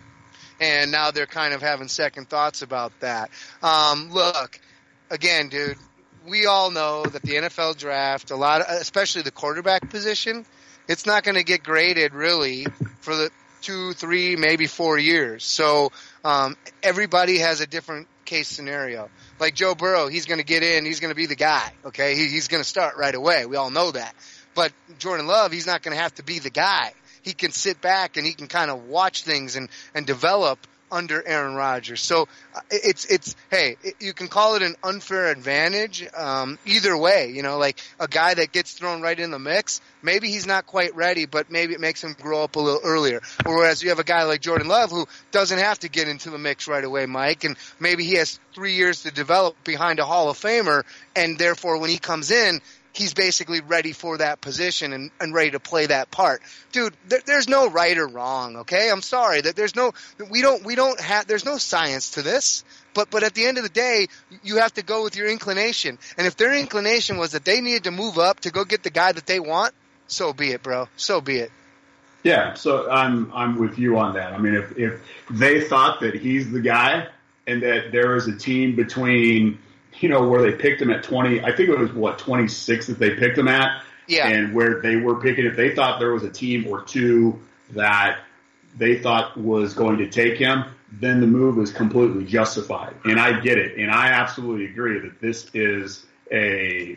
and now they're kind of having second thoughts about that. Um, look, again, dude, we all know that the N F L draft, a lot, of, especially the quarterback position, it's not going to get graded really for the two, three, maybe four years. So um, everybody has a different case scenario. Like Joe Burrow, he's going to get in, he's going to be the guy. Okay, he, he's going to start right away. We all know that. But Jordan Love, he's not going to have to be the guy. He can sit back and he can kind of watch things and, and develop under Aaron Rodgers. So uh, it's, it's, hey, it, you can call it an unfair advantage. Um, either way, you know, like a guy that gets thrown right in the mix, maybe he's not quite ready, but maybe it makes him grow up a little earlier. Whereas you have a guy like Jordan Love who doesn't have to get into the mix right away, Mike, and maybe he has three years to develop behind a Hall of Famer, and therefore when he comes in, he's basically ready for that position and, and ready to play that part. Dude, there, there's no right or wrong, okay? I'm sorry that there's no, we don't, we don't have, there's no science to this, but, but at the end of the day, you have to go with your inclination. And if their inclination was that they needed to move up to go get the guy that they want, so be it, bro. So be it. Yeah, so I'm, I'm with you on that. I mean, if, if they thought that he's the guy and that there is a team between, you know, where they picked him at twenty, I think it was, what, twenty-six that they picked him at? Yeah. And where they were picking, if they thought there was a team or two that they thought was going to take him, then the move is completely justified. And I get it. And I absolutely agree that this is a,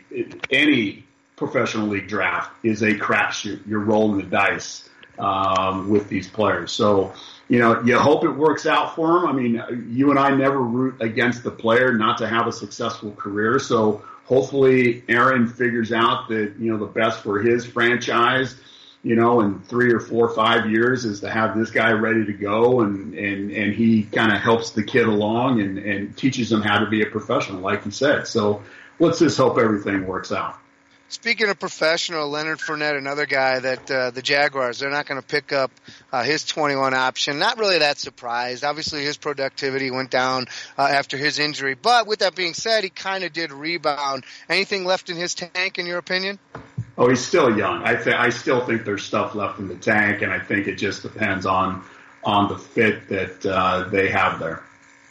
any professional league draft is a crapshoot. You're rolling the dice um, with these players. So, you know, you hope it works out for him. I mean, you and I never root against the player not to have a successful career. So hopefully Aaron figures out that, you know, the best for his franchise, you know, in three or four or five years is to have this guy ready to go, and, and, and he kind of helps the kid along and, and teaches him how to be a professional, like you said. So let's just hope everything works out. Speaking of professional, Leonard Fournette, another guy that uh, the Jaguars, they're not going to pick up uh, his twenty-one option. Not really that surprised. Obviously, his productivity went down uh, after his injury. But with that being said, he kind of did rebound. Anything left in his tank, in your opinion? Oh, he's still young. I th- I still think there's stuff left in the tank, and I think it just depends on on the fit that uh, they have there.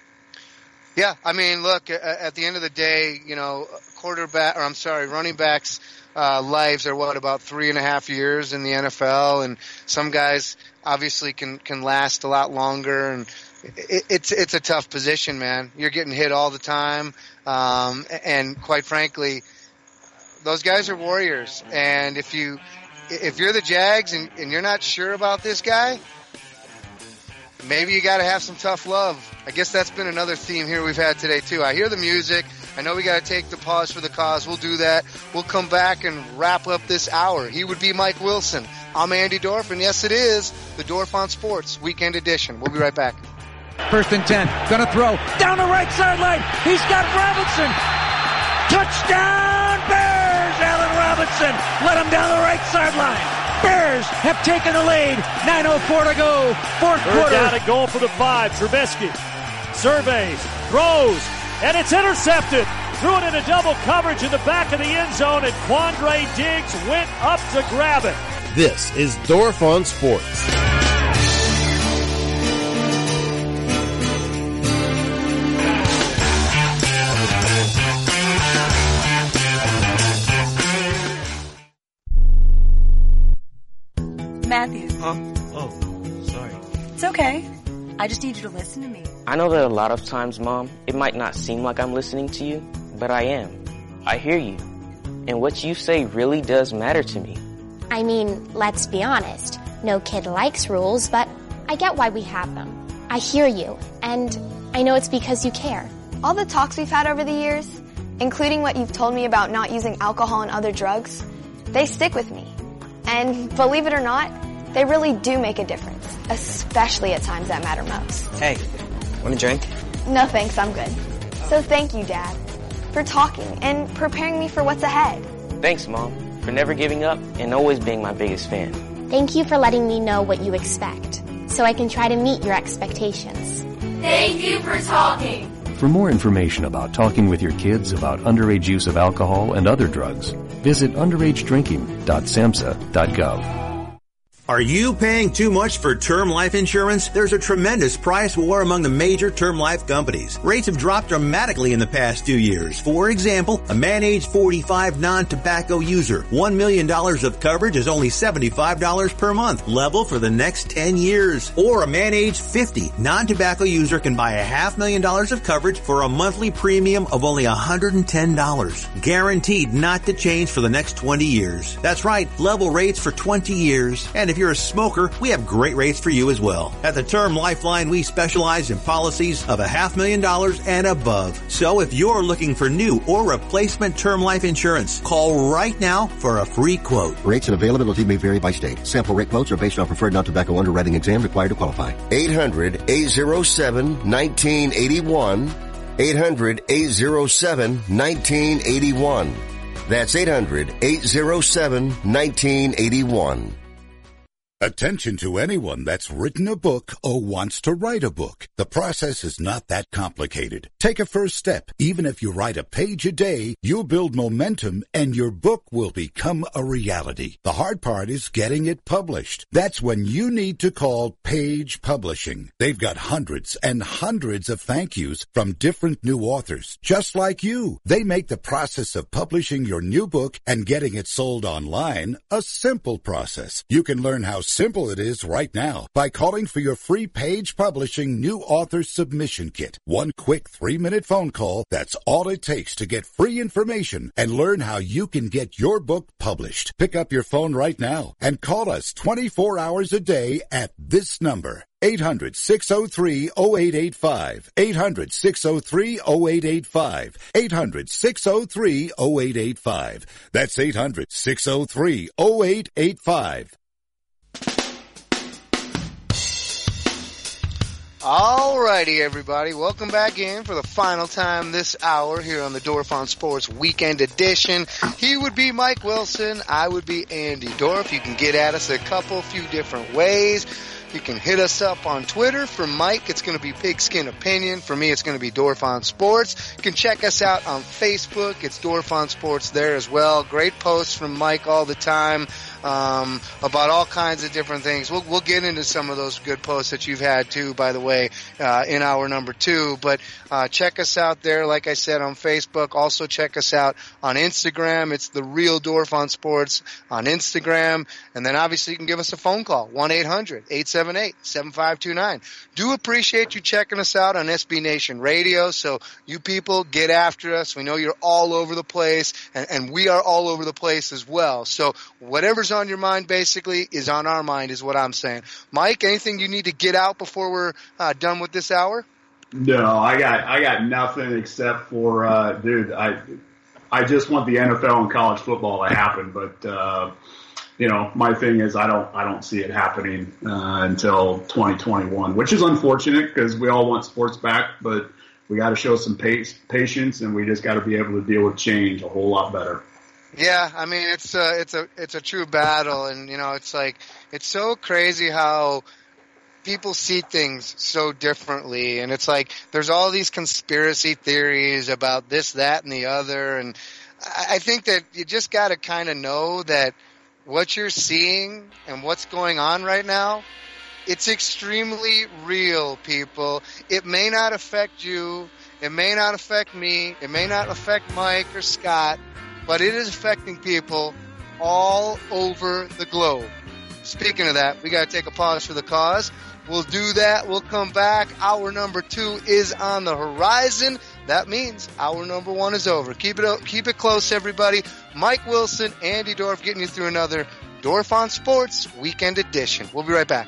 Yeah, I mean, look, at the end of the day, you know, quarterback, or I'm sorry, running backs' uh, lives are what, about three and a half years in the N F L, and some guys obviously can can last a lot longer, and it, it's it's a tough position, man. You're getting hit all the time, um, and quite frankly, those guys are warriors. And if you if you're the Jags and, and you're not sure about this guy, maybe you got to have some tough love. I guess that's been another theme here we've had today, too. I hear the music. I know we got to take the pause for the cause. We'll do that. We'll come back and wrap up this hour. He would be Mike Wilson. I'm Andy Dorf, and yes, it is the Dorf on Sports Weekend Edition. We'll be right back. First and ten. Gonna throw. Down the right sideline. He's got Robinson. Touchdown, Bears! Robinson let him down the right sideline. Bears have taken the lead. nine oh four to go. Fourth Third quarter. Down and goal for the five. Trubisky surveys, throws, and it's intercepted. Threw it into double coverage in the back of the end zone, and Quandre Diggs went up to grab it. This is Dorf on Sports. Matthew. Huh? Oh, sorry. It's okay. I just need you to listen to me. I know that a lot of times, Mom, it might not seem like I'm listening to you, but I am. I hear you. And what you say really does matter to me. I mean, let's be honest. No kid likes rules, but I get why we have them. I hear you, and I know it's because you care. All the talks we've had over the years, including what you've told me about not using alcohol and other drugs, they stick with me. And believe it or not, they really do make a difference, especially at times that matter most. Hey, want a drink? No thanks, I'm good. So thank you, Dad, for talking and preparing me for what's ahead. Thanks, Mom, for never giving up and always being my biggest fan. Thank you for letting me know what you expect, so I can try to meet your expectations. Thank you for talking. For more information about talking with your kids about underage use of alcohol and other drugs, visit underage drinking dot samhsa dot gov. Are you paying too much for term life insurance? There's a tremendous price war among the major term life companies. Rates have dropped dramatically in the past two years. For example, a man age forty-five non-tobacco user, one million dollars of coverage is only seventy-five dollars per month, level for the next ten years. Or a man age fifty non-tobacco user can buy a half million dollars of coverage for a monthly premium of only one hundred ten dollars. Guaranteed not to change for the next twenty years. That's right, level rates for twenty years. And if you're a smoker, we have great rates for you as well. At the Term Lifeline, we specialize in policies of a half million dollars and above. So if you're looking for new or replacement term life insurance, call right now for a free quote. Rates and availability may vary by state. Sample rate quotes are based on preferred non-tobacco underwriting exam required to qualify. eight hundred, eight oh seven, nineteen eighty-one. eight hundred, eight oh seven, nineteen eighty-one. That's eight hundred, eight oh seven, nineteen eighty-one. Attention to anyone that's written a book or wants to write a book. The process is not that complicated. Take a first step. Even if you write a page a day, you'll build momentum and your book will become a reality. The hard part is getting it published. That's when you need to call Page Publishing. They've got hundreds and hundreds of thank yous from different new authors, just like you. They make the process of publishing your new book and getting it sold online a simple process. You can learn how simple it is right now by calling for your free Page Publishing new author submission kit. One quick three-minute phone call, that's all it takes to get free information and learn how you can get your book published. Pick up your phone right now and call us twenty-four hours a day at this number. eight hundred, six oh three, oh eight eight five. eight hundred, six oh three, oh eight eight five. eight hundred, six oh three, oh eight eight five. That's eight hundred, six oh three, oh eight eight five. Alrighty, everybody. Welcome back in for the final time this hour here on the Dorf on Sports Weekend Edition. He would be Mike Wilson. I would be Andy Dorf. You can get at us a couple, few different ways. You can hit us up on Twitter. For Mike, it's going to be Pigskin Opinion. For me, it's going to be Dorf on Sports. You can check us out on Facebook. It's Dorf on Sports there as well. Great posts from Mike all the time. Um, about all kinds of different things. We'll, we'll get into some of those good posts that you've had too, by the way, uh, in hour number two. But, uh, check us out there, like I said, on Facebook. Also check us out on Instagram. It's the Real Dorf on Sports on Instagram. And then obviously you can give us a phone call, one eight hundred, eight seven eight, seven five two nine. Do appreciate you checking us out on S B Nation Radio. So you people get after us. We know you're all over the place and, and we are all over the place as well. So whatever's on your mind basically is on our mind is what I'm saying. Mike, anything you need to get out before we're uh, done with this hour? No, I got I got nothing except for uh, dude, I I just want the N F L and college football to happen, but uh, you know, my thing is I don't I don't see it happening uh, until twenty twenty-one, which is unfortunate because we all want sports back, but we got to show some pace, patience, and we just got to be able to deal with change a whole lot better. Yeah, I mean it's a, it's a it's a true battle, and you know it's like it's so crazy how people see things so differently, and it's like there's all these conspiracy theories about this, that, and the other, and I think that you just got to kind of know that what you're seeing and what's going on right now, it's extremely real, people. It may not affect you, it may not affect me, it may not affect Mike or Scott, but it is affecting people all over the globe. Speaking of that, we got to take a pause for the cause. We'll do that. We'll come back. Hour number two is on the horizon. That means hour number one is over. Keep it keep it close, everybody. Mike Wilson, Andy Dorf getting you through another Dorf on Sports Weekend Edition. We'll be right back.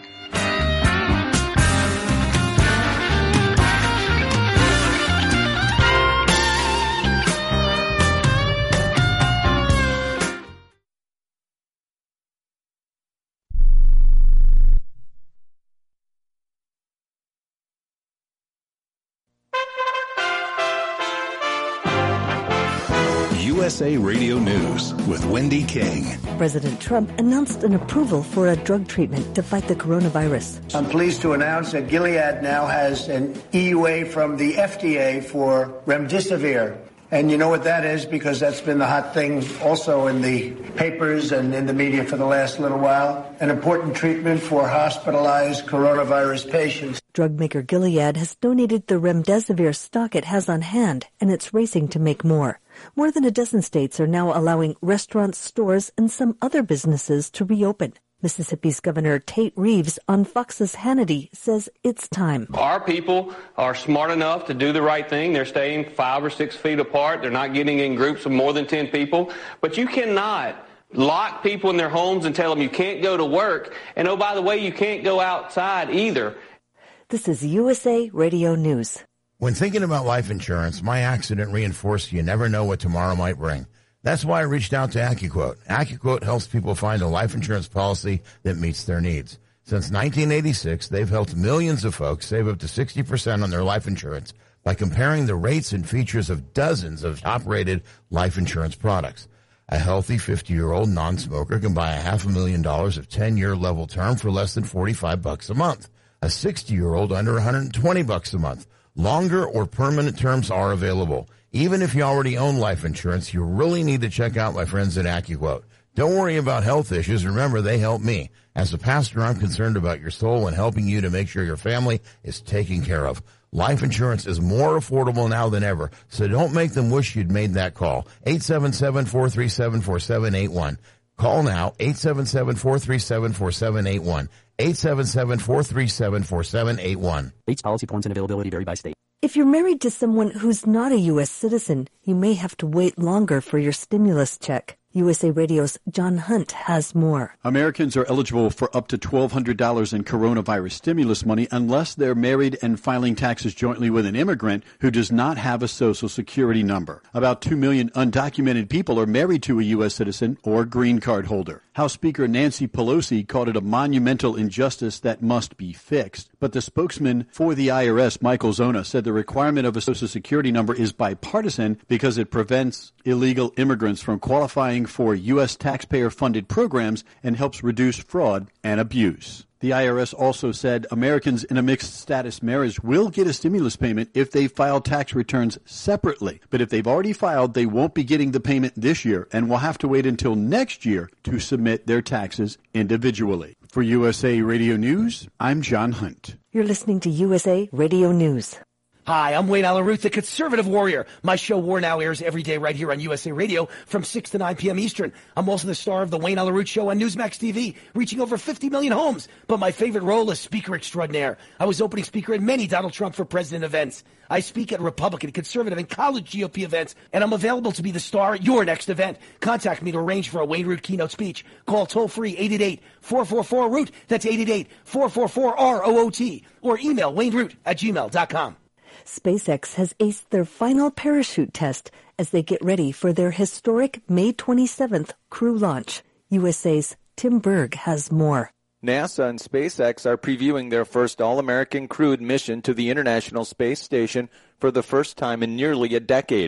U S A Radio News with Wendy King. President Trump announced an approval for a drug treatment to fight the coronavirus. I'm pleased to announce that Gilead now has an E U A from the F D A for remdesivir. And you know what that is, because that's been the hot thing also in the papers and in the media for the last little while. An important treatment for hospitalized coronavirus patients. Drug maker Gilead has donated the remdesivir stock it has on hand, and it's racing to make more. More than a dozen states are now allowing restaurants, stores, and some other businesses to reopen. Mississippi's Governor Tate Reeves on Fox's Hannity says it's time. Our people are smart enough to do the right thing. They're staying five or six feet apart. They're not getting in groups of more than ten people. But you cannot lock people in their homes and tell them you can't go to work. And oh, by the way, you can't go outside either. This is U S A Radio News. When thinking about life insurance, my accident reinforced you never know what tomorrow might bring. That's why I reached out to AccuQuote. AccuQuote helps people find a life insurance policy that meets their needs. Since nineteen eighty-six, they've helped millions of folks save up to sixty percent on their life insurance by comparing the rates and features of dozens of top-rated life insurance products. A healthy fifty-year-old non-smoker can buy a half a million dollars of ten-year level term for less than forty-five bucks a month. A sixty-year-old under one hundred twenty bucks a month. Longer or permanent terms are available. Even if you already own life insurance, you really need to check out my friends at AccuQuote. Don't worry about health issues. Remember, they help me. As a pastor, I'm concerned about your soul and helping you to make sure your family is taken care of. Life insurance is more affordable now than ever, so don't make them wish you'd made that call. eight seven seven, four three seven, four seven eight one. Call now, eight seven seven, four three seven, four seven eight one. eight seven seven, four three seven, four seven eight one. Rates, policy points, and availability vary by state. If you're married to someone who's not a U S citizen, you may have to wait longer for your stimulus check. U S A Radio's John Hunt has more. Americans are eligible for up to twelve hundred dollars in coronavirus stimulus money unless they're married and filing taxes jointly with an immigrant who does not have a Social Security number. About two million undocumented people are married to a U S citizen or green card holder. House Speaker Nancy Pelosi called it a monumental injustice that must be fixed. But the spokesman for the I R S, Michael Zona, said the requirement of a Social Security number is bipartisan because it prevents illegal immigrants from qualifying for U S taxpayer-funded programs and helps reduce fraud and abuse. The I R S also said Americans in a mixed status marriage will get a stimulus payment if they file tax returns separately. But if they've already filed, they won't be getting the payment this year and will have to wait until next year to submit their taxes individually. For U S A Radio News, I'm John Hunt. You're listening to U S A Radio News. Hi, I'm Wayne Allyn Root, the Conservative Warrior. My show War Now airs every day right here on U S A Radio from six to nine p.m. Eastern. I'm also the star of the Wayne Allyn Root Show on Newsmax T V, reaching over fifty million homes. But my favorite role is Speaker Extraordinaire. I was opening speaker at many Donald Trump for President events. I speak at Republican, Conservative, and college G O P events, and I'm available to be the star at your next event. Contact me to arrange for a Wayne Root keynote speech. Call toll-free eight eight eight, four four four, root. That's eight eight eight, four four four, R O O T. Or email wayneroot at gmail dot com. SpaceX has aced their final parachute test as they get ready for their historic May twenty-seventh crew launch. U S A's Tim Berg has more. NASA and SpaceX are previewing their first all-American crewed mission to the International Space Station for the first time in nearly a decade.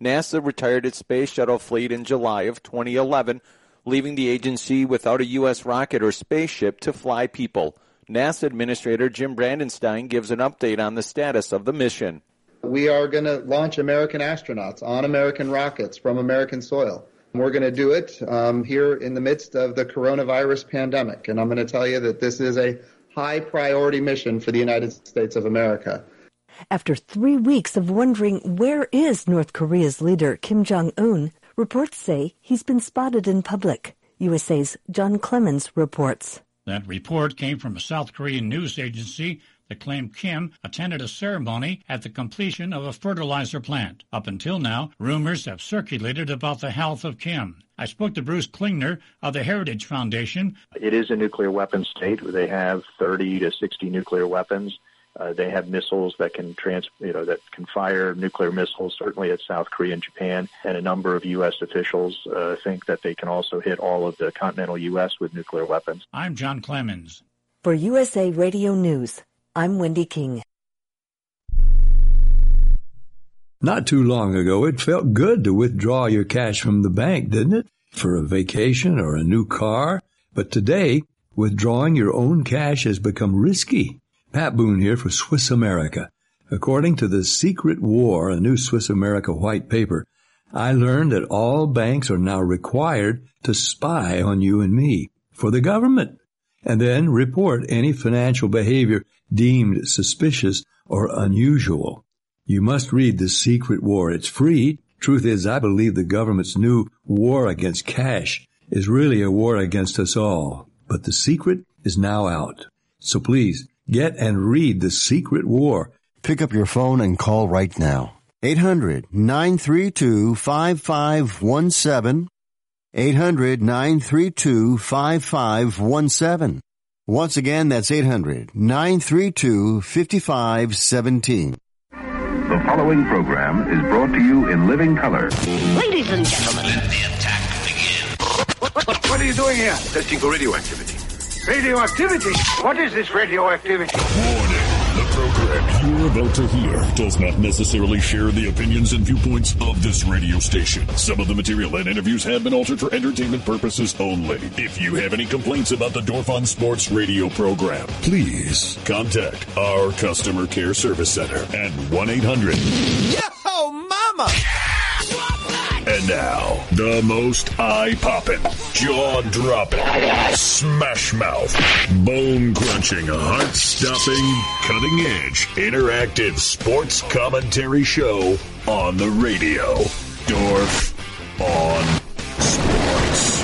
NASA retired its space shuttle fleet in July of twenty eleven, leaving the agency without a U S rocket or spaceship to fly people. NASA Administrator Jim Brandenstein gives an update on the status of the mission. We are going to launch American astronauts on American rockets from American soil. We're going to do it um, here in the midst of the coronavirus pandemic. And I'm going to tell you that this is a high priority mission for the United States of America. After three weeks of wondering where is North Korea's leader Kim Jong-un, reports say he's been spotted in public. U S A's John Clemens reports. That report came from a South Korean news agency that claimed Kim attended a ceremony at the completion of a fertilizer plant. Up until now, rumors have circulated about the health of Kim. I spoke to Bruce Klingner of the Heritage Foundation. It is a nuclear weapons state where they have thirty to sixty nuclear weapons. Uh, they have missiles that can trans, you know, that can fire nuclear missiles, certainly at South Korea and Japan. And a number of U S officials uh, think that they can also hit all of the continental U S with nuclear weapons. I'm John Clemens. For U S A Radio News, I'm Wendy King. Not too long ago, it felt good to withdraw your cash from the bank, didn't it? For a vacation or a new car. But today, withdrawing your own cash has become risky. Pat Boone here for Swiss America. According to The Secret War, a new Swiss America white paper, I learned that all banks are now required to spy on you and me for the government, and then report any financial behavior deemed suspicious or unusual. You must read The Secret War. It's free. Truth is, I believe the government's new war against cash is really a war against us all. But the secret is now out. So please, get and read The Secret War. Pick up your phone and call right now. eight hundred nine three two five five one seven. eight hundred nine three two five five one seven. Once again, that's eight hundred nine three two five five one seven. The following program is brought to you in living color. Ladies and gentlemen, let the attack begin. What, what, what are you doing here? Testing for radioactivity. Radioactivity? What is this radioactivity? Warning. The program you're about to hear does not necessarily share the opinions and viewpoints of this radio station. Some of the material and interviews have been altered for entertainment purposes only. If you have any complaints about the Dorf on Sports radio program, please contact our customer care service center at one eight hundred Yo, mama! And now, the most eye-popping, jaw-dropping, smash-mouth, bone-crunching, heart-stopping, cutting-edge, interactive sports commentary show on the radio. Dorf on Sports.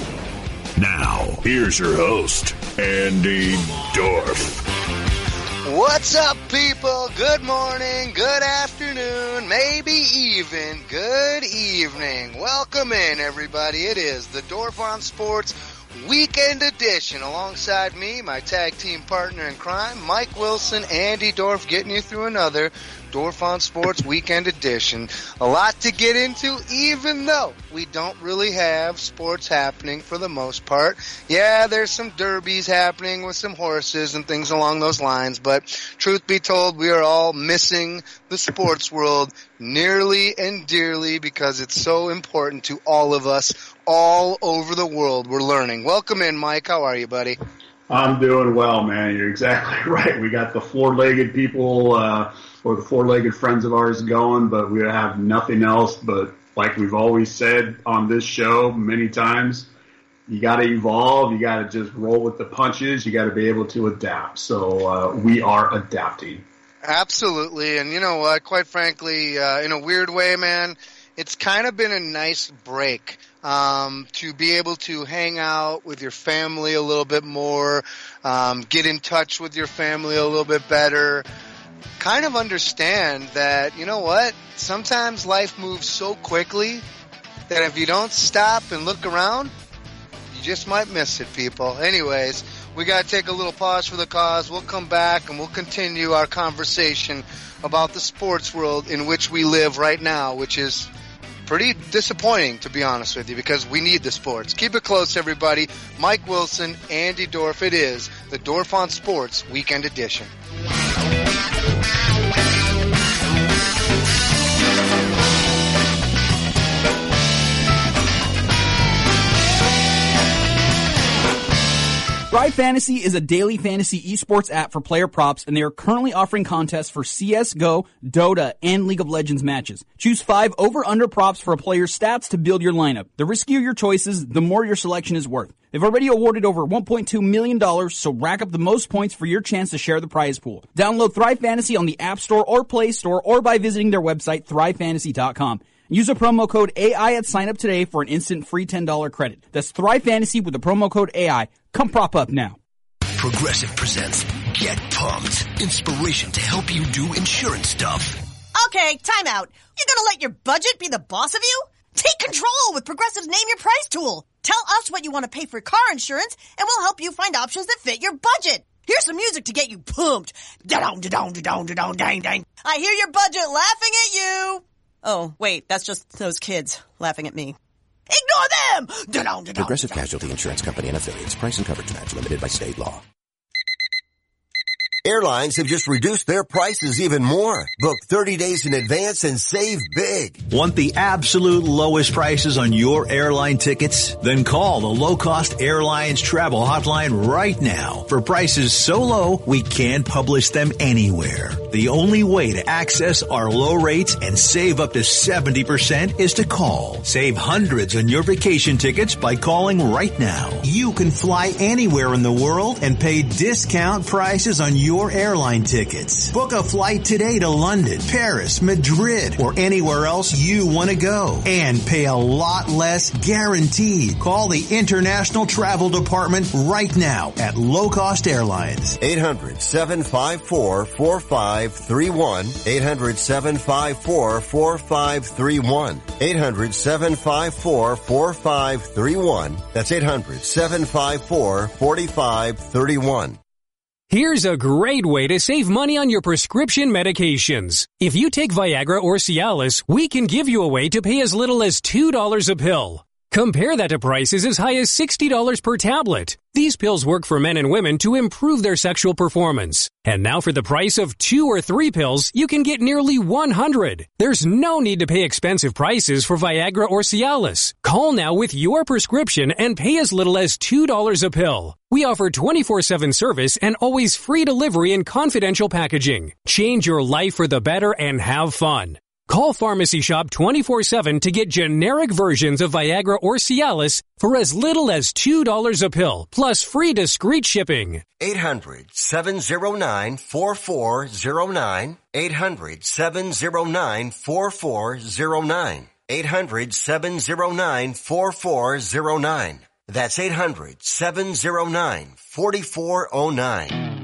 Now, here's your host, Andy Dorf. What's up, people? Good morning, good afternoon, maybe even good evening. Welcome in, everybody. It is the Dorf on Sports Weekend Edition. Alongside me, my tag team partner in crime, Mike Wilson, Andy Dorf, getting you through another Dorf on Sports Weekend Edition. A lot to get into, even though we don't really have sports happening for the most part. Yeah, there's some derbies happening with some horses and things along those lines, but truth be told, we are all missing the sports world nearly and dearly because it's so important to all of us all over the world. We're learning. Welcome in, Mike. How are you, buddy? I'm doing well, man. You're exactly right. We got the four-legged people, uh, or the four-legged friends of ours going, but we have nothing else. But like we've always said on this show many times, you got to evolve. You got to just roll with the punches. You got to be able to adapt. So uh, we are adapting. Absolutely. And you know what? Quite frankly, uh, in a weird way, man, it's kind of been a nice break. Um, to be able to hang out with your family a little bit more, um, get in touch with your family a little bit better, kind of understand that, you know what, sometimes life moves so quickly that if you don't stop and look around, you just might miss it, people. Anyways, we got to take a little pause for the cause. We'll come back and we'll continue our conversation about the sports world in which we live right now, which is pretty disappointing, to be honest with you, because we need the sports. Keep it close, everybody. Mike Wilson, Andy Dorf. It is the Dorf on Sports Weekend Edition. Fantasy is a daily fantasy esports app for player props, and they are currently offering contests for C S G O, Dota, and League of Legends matches. Choose five over-under props for a player's stats to build your lineup. The riskier your choices, the more your selection is worth. They've already awarded over one point two million dollars, so rack up the most points for your chance to share the prize pool. Download Thrive Fantasy on the App Store or Play Store, or by visiting their website, thrive fantasy dot com. Use a promo code A I at sign up today for an instant free ten dollars credit. That's Thrive Fantasy with the promo code A I. Come prop up now. Progressive presents Get Pumped. Inspiration to help you do insurance stuff. Okay, time out. You're gonna let your budget be the boss of you? Take control with Progressive's Name Your Price tool. Tell us what you want to pay for car insurance, and we'll help you find options that fit your budget. Here's some music to get you pumped. Da-dong, da-dong, da-dong, da-dong, dang, dang. I hear your budget laughing at you. Oh, wait, that's just those kids laughing at me. Ignore them! Da-dong, da-dong, Progressive Casualty Insurance Company and affiliates. Price and coverage match limited by state law. Airlines have just reduced their prices even more. Book thirty days in advance and save big. Want the absolute lowest prices on your airline tickets? Then call the Low Cost Airlines Travel Hotline right now for prices so low we can't publish them anywhere. The only way to access our low rates and save up to seventy percent is to call. Save hundreds on your vacation tickets by calling right now. You can fly anywhere in the world and pay discount prices on your Your airline tickets. Book a flight today to London, Paris, Madrid, or anywhere else you want to go. And pay a lot less guaranteed. Call the International Travel Department right now at Low Cost Airlines. eight hundred, seven five four, four five three one. eight hundred, seven five four, four five three one. eight hundred, seven five four, four five three one. That's eight hundred, seven five four, four five three one. Here's a great way to save money on your prescription medications. If you take Viagra or Cialis, we can give you a way to pay as little as two dollars a pill. Compare that to prices as high as sixty dollars per tablet. These pills work for men and women to improve their sexual performance. And now for the price of two or three pills, you can get nearly one hundred. There's no need to pay expensive prices for Viagra or Cialis. Call now with your prescription and pay as little as two dollars a pill. We offer twenty-four seven service and always free delivery and confidential packaging. Change your life for the better and have fun. Call Pharmacy Shop twenty-four seven to get generic versions of Viagra or Cialis for as little as two dollars a pill, plus free discreet shipping. eight hundred, seven oh nine, four four oh nine. eight hundred, seven oh nine, four four oh nine. eight hundred, seven oh nine, four four oh nine. That's eight hundred, seven oh nine, four four oh nine.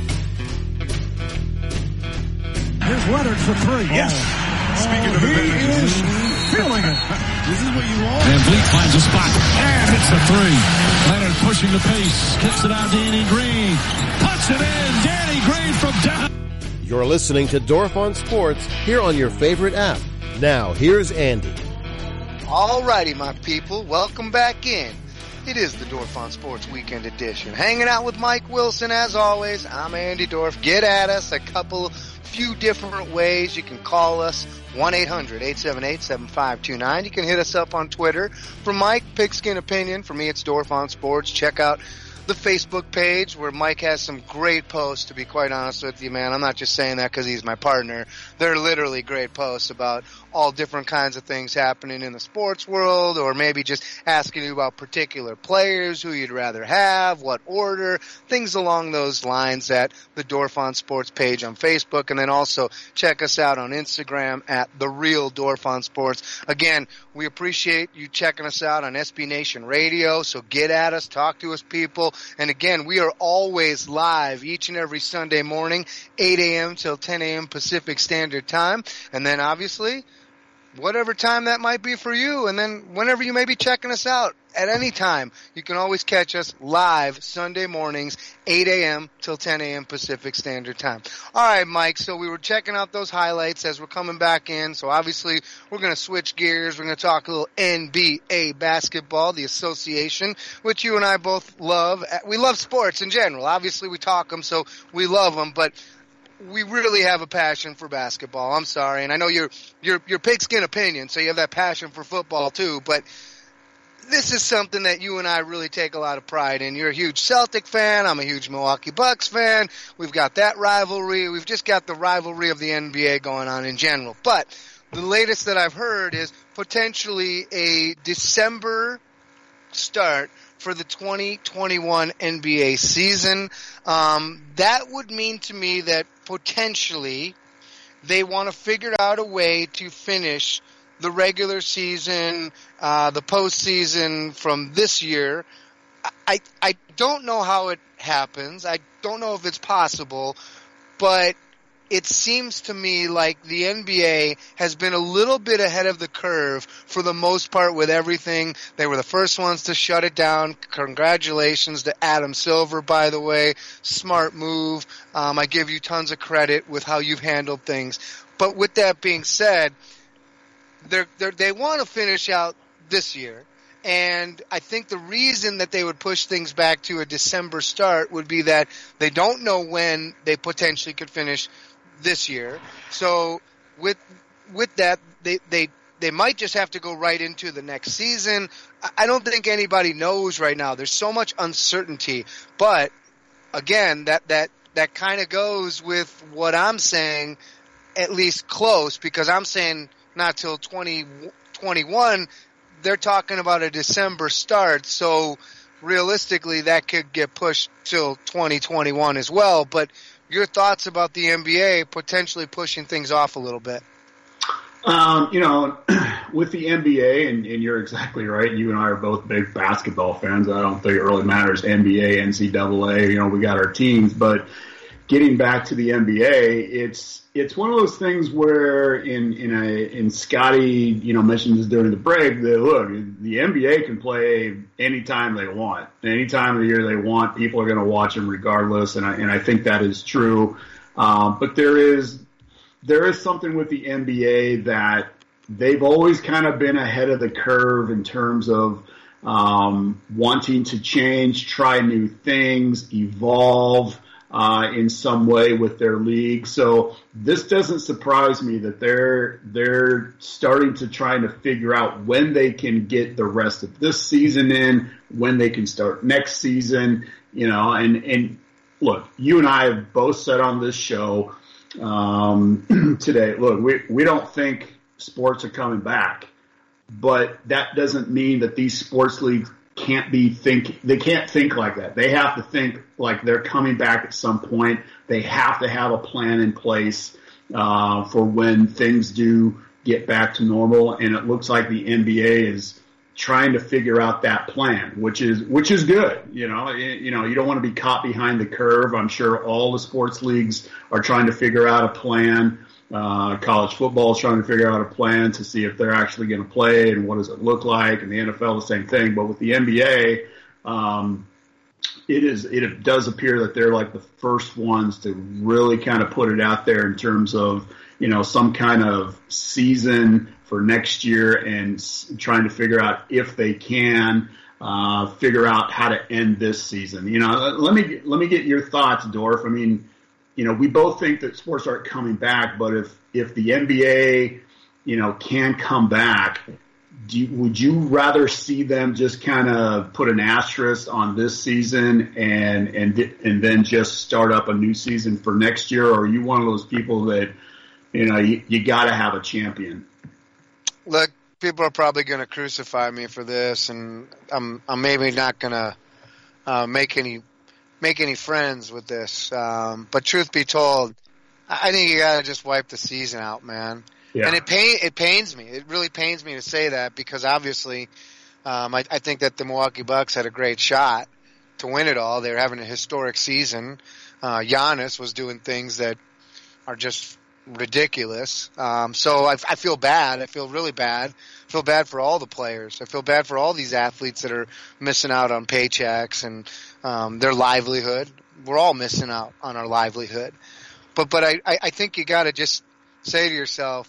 Here's Leonard for three. Yes. Speaking oh, of he is feeling it. This is what you want. Van Vliet finds a spot and hits the three. Leonard pushing the pace. Kicks it out to Danny Green. Puts it in. Danny Green from down. You're listening to Dorf on Sports here on your favorite app. Now, here's Andy. Alrighty, my people. Welcome back in. It is the Dorf on Sports Weekend Edition. Hanging out with Mike Wilson as always. I'm Andy Dorf. Get at us a couple few different ways. You can call us one eight hundred, eight seven eight, seven five two nine. You can hit us up on Twitter. For Mike, Pigskin Opinion. For me, it's Dorf on Sports. Check out the Facebook page where Mike has some great posts, to be quite honest with you, man. I'm not just saying that because he's my partner. They're literally great posts about all different kinds of things happening in the sports world, or maybe just asking you about particular players, who you'd rather have, what order, things along those lines at the Dorf on Sports page on Facebook. And then also check us out on Instagram at The Real Dorf on Sports. Again, we appreciate you checking us out on S B Nation Radio, so get at us, talk to us, people. And again, we are always live each and every Sunday morning, eight a.m. till ten a.m. Pacific Standard Time. And then obviously, whatever time that might be for you, and then whenever you may be checking us out at any time, you can always catch us live Sunday mornings, eight a.m. till ten a.m. Pacific Standard Time. All right, Mike, so we were checking out those highlights as we're coming back in. So obviously we're going to switch gears. We're going to talk a little N B A basketball, the association, which you and I both love. We love sports in general. Obviously we talk them, so we love them, but we really have a passion for basketball. I'm sorry. And I know you're, you're, you're Pigskin Opinion, so you have that passion for football too, but this is something that you and I really take a lot of pride in. You're a huge Celtic fan. I'm a huge Milwaukee Bucks fan. We've got that rivalry. We've just got the rivalry of the N B A going on in general. But the latest that I've heard is potentially a December start for the twenty twenty-one N B A season. Um, that would mean to me that potentially they want to figure out a way to finish the regular season, uh, the postseason from this year. I, I don't know how it happens. I don't know if it's possible, but it seems to me like the N B A has been a little bit ahead of the curve for the most part with everything. They were the first ones to shut it down. Congratulations to Adam Silver, by the way. Smart move. Um, I give you tons of credit with how you've handled things. But with that being said, They're, they're, they want to finish out this year, and I think the reason that they would push things back to a December start would be that they don't know when they potentially could finish this year. So with with that, they they they might just have to go right into the next season. I don't think anybody knows right now. There's so much uncertainty, but again, that that that kind of goes with what I'm saying, at least close, because I'm saying not till twenty twenty-one, they're talking about a December start, so realistically that could get pushed till twenty twenty-one as well. But your thoughts about the N B A potentially pushing things off a little bit? Um, you know, with the N B A, and, and you're exactly right, you and I are both big basketball fans. I don't think it really matters, N B A, N C double A, you know, we got our teams, but getting back to the N B A, it's it's one of those things where in in a in Scotty, you know, mentioned this during the break that look, the N B A can play anytime they want, any time of the year they want. People are going to watch them regardless, and I and I think that is true. Um, but there is there is something with the N B A that they've always kind of been ahead of the curve in terms of um, wanting to change, try new things, evolve. Uh, in some way with their league. So this doesn't surprise me that they're they're starting to try to figure out when they can get the rest of this season in, when they can start next season, you know, and, and look, you and I have both said on this show um, today, look, we, we don't think sports are coming back, but that doesn't mean that these sports leagues can't be think they can't think like that. They have to think like they're coming back at some point. They have to have a plan in place uh, for when things do get back to normal. And it looks like the N B A is trying to figure out that plan, which is which is good. You know, you know, you don't want to be caught behind the curve. I'm sure all the sports leagues are trying to figure out a plan. Uh, college football is trying to figure out a plan to see if they're actually going to play and what does it look like. And the N F L, the same thing. But with the N B A, um, it is it does appear that they're like the first ones to really kind of put it out there in terms of, you know, some kind of season for next year and s- trying to figure out if they can uh, figure out how to end this season. You know, let me let me get your thoughts, Dorf. I mean, you know, we both think that sports aren't coming back, but if, if the N B A, you know, can come back, do you, would you rather see them just kind of put an asterisk on this season and, and, and then just start up a new season for next year? Or are you one of those people that, you know, you, you got to have a champion? Look, people are probably going to crucify me for this, and I'm, I'm maybe not going to uh, make any make any friends with this. Um, but truth be told, I think you got to just wipe the season out, man. Yeah. And it pain it pains me. It really pains me to say that because obviously, um, I, I think that the Milwaukee Bucks had a great shot to win it all. They were having a historic season. Uh, Giannis was doing things that are just ridiculous. Um, so I, I feel bad. I feel really bad. I feel bad for all the players. I feel bad for all these athletes that are missing out on paychecks and um, their livelihood. We're all missing out on our livelihood. But but I, I think you got to just say to yourself,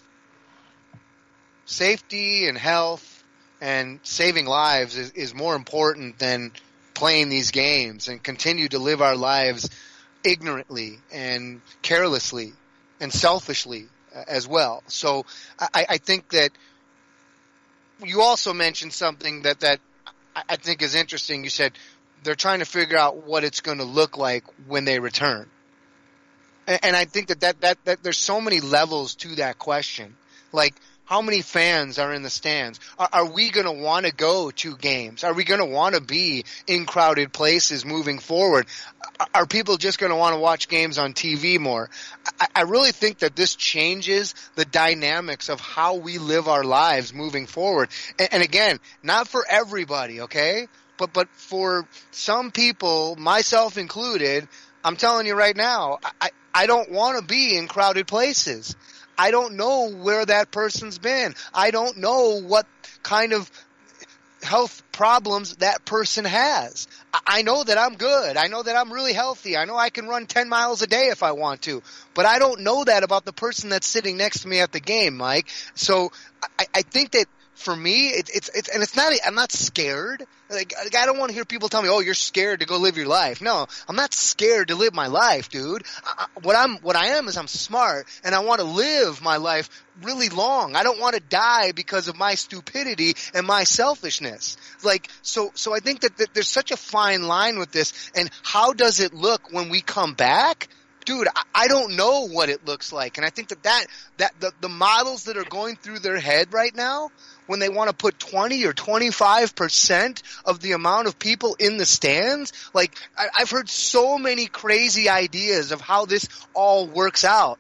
safety and health and saving lives is, is more important than playing these games and continue to live our lives ignorantly and carelessly and selfishly as well. So I, I think that you also mentioned something that, that I think is interesting. You said they're trying to figure out what it's going to look like when they return. And, and I think that, that, that, that there's so many levels to that question. Like, how many fans are in the stands? Are, are we going to want to go to games? Are we going to want to be in crowded places moving forward? Are, are people just going to want to watch games on T V more? I, I really think that this changes the dynamics of how we live our lives moving forward. And, and again, not for everybody, okay? But, but for some people, myself included, I'm telling you right now, I, I don't want to be in crowded places. I don't know where that person's been. I don't know what kind of health problems that person has. I know that I'm good. I know that I'm really healthy. I know I can run ten miles a day if I want to. But I don't know that about the person that's sitting next to me at the game, Mike. So I, I think that for me, it, it's it's and it's not. I'm not scared. Like, I don't want to hear people tell me, "Oh, you're scared to go live your life." No, I'm not scared to live my life, dude. I, what I'm, what I am, is I'm smart, and I want to live my life really long. I don't want to die because of my stupidity and my selfishness. Like, so, so I think that, that there's such a fine line with this. And how does it look when we come back? Dude, I, I don't know what it looks like. And I think that that, that the, the models that are going through their head right now, when they want to put twenty or twenty-five percent of the amount of people in the stands, like, I, I've heard so many crazy ideas of how this all works out.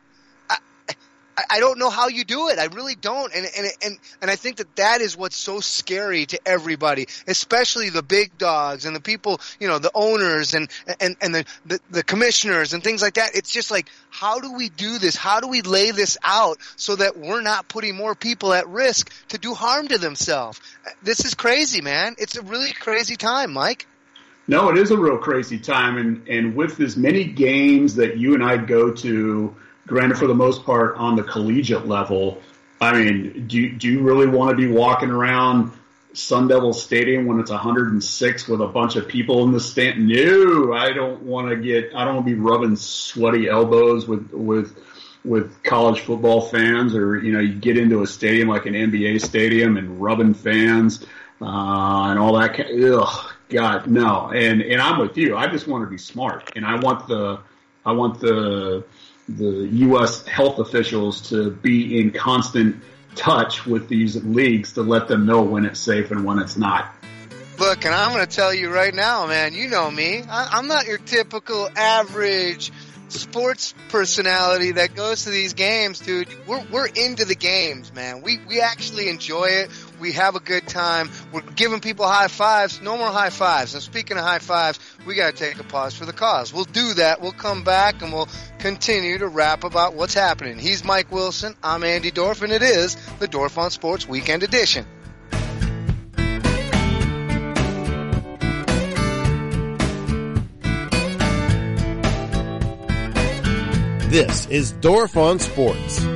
I don't know how you do it. I really don't. And, and, and, and I think that that is what's so scary to everybody, especially the big dogs and the people, you know, the owners and, and, and the, the, the commissioners and things like that. It's just like, how do we do this? How do we lay this out so that we're not putting more people at risk to do harm to themselves? This is crazy, man. It's a really crazy time, Mike. No, it is a real crazy time. And, and with as many games that you and I go to, granted, for the most part, on the collegiate level, I mean, do you, do you really want to be walking around Sun Devil Stadium when it's one hundred six with a bunch of people in the stand? No, I don't want to get, I don't want to be rubbing sweaty elbows with, with, with college football fans, or, you know, you get into a stadium like an N B A stadium and rubbing fans, uh, and all that. Ugh, God, no. And, and I'm with you. I just want to be smart, and I want the, I want the, the U S health officials to be in constant touch with these leagues to let them know when it's safe and when it's not. Look, and I'm going to tell you right now, man, you know me. I, I'm not your typical average sports personality that goes to these games, dude. We're, we're into the games, man. We, we actually enjoy it. We have a good time. We're giving people high fives. No more high fives. And speaking of high fives, we got to take a pause for the cause. We'll do that. We'll come back and we'll continue to rap about what's happening. He's Mike Wilson. I'm Andy Dorf, and it is the Dorf on Sports Weekend Edition. This is Dorf on Sports.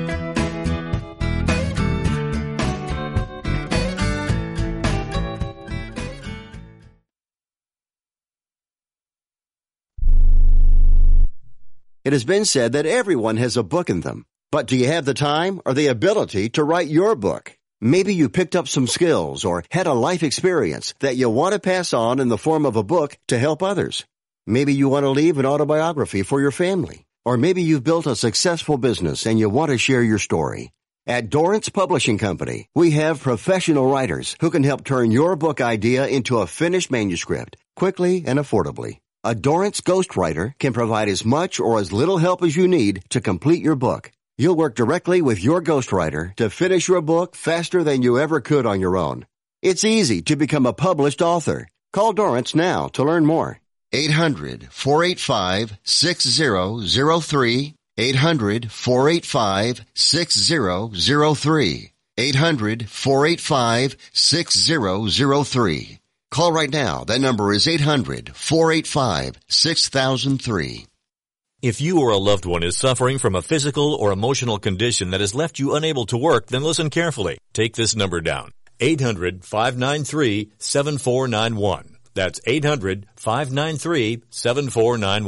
It has been said that everyone has a book in them. But do you have the time or the ability to write your book? Maybe you picked up some skills or had a life experience that you want to pass on in the form of a book to help others. Maybe you want to leave an autobiography for your family. Or maybe you've built a successful business and you want to share your story. At Dorrance Publishing Company, we have professional writers who can help turn your book idea into a finished manuscript quickly and affordably. A Dorrance ghostwriter can provide as much or as little help as you need to complete your book. You'll work directly with your ghostwriter to finish your book faster than you ever could on your own. It's easy to become a published author. Call Dorrance now to learn more. eight hundred, four eight five, six zero zero three. eight hundred, four eight five, six zero zero three. eight hundred, four eight five, six zero zero three. Call right now. That number is eight hundred, four eight five, six thousand three. If you or a loved one is suffering from a physical or emotional condition that has left you unable to work, then listen carefully. Take this number down. eight hundred, five nine three, seven four nine one. That's eight hundred, five nine three, seven four nine one.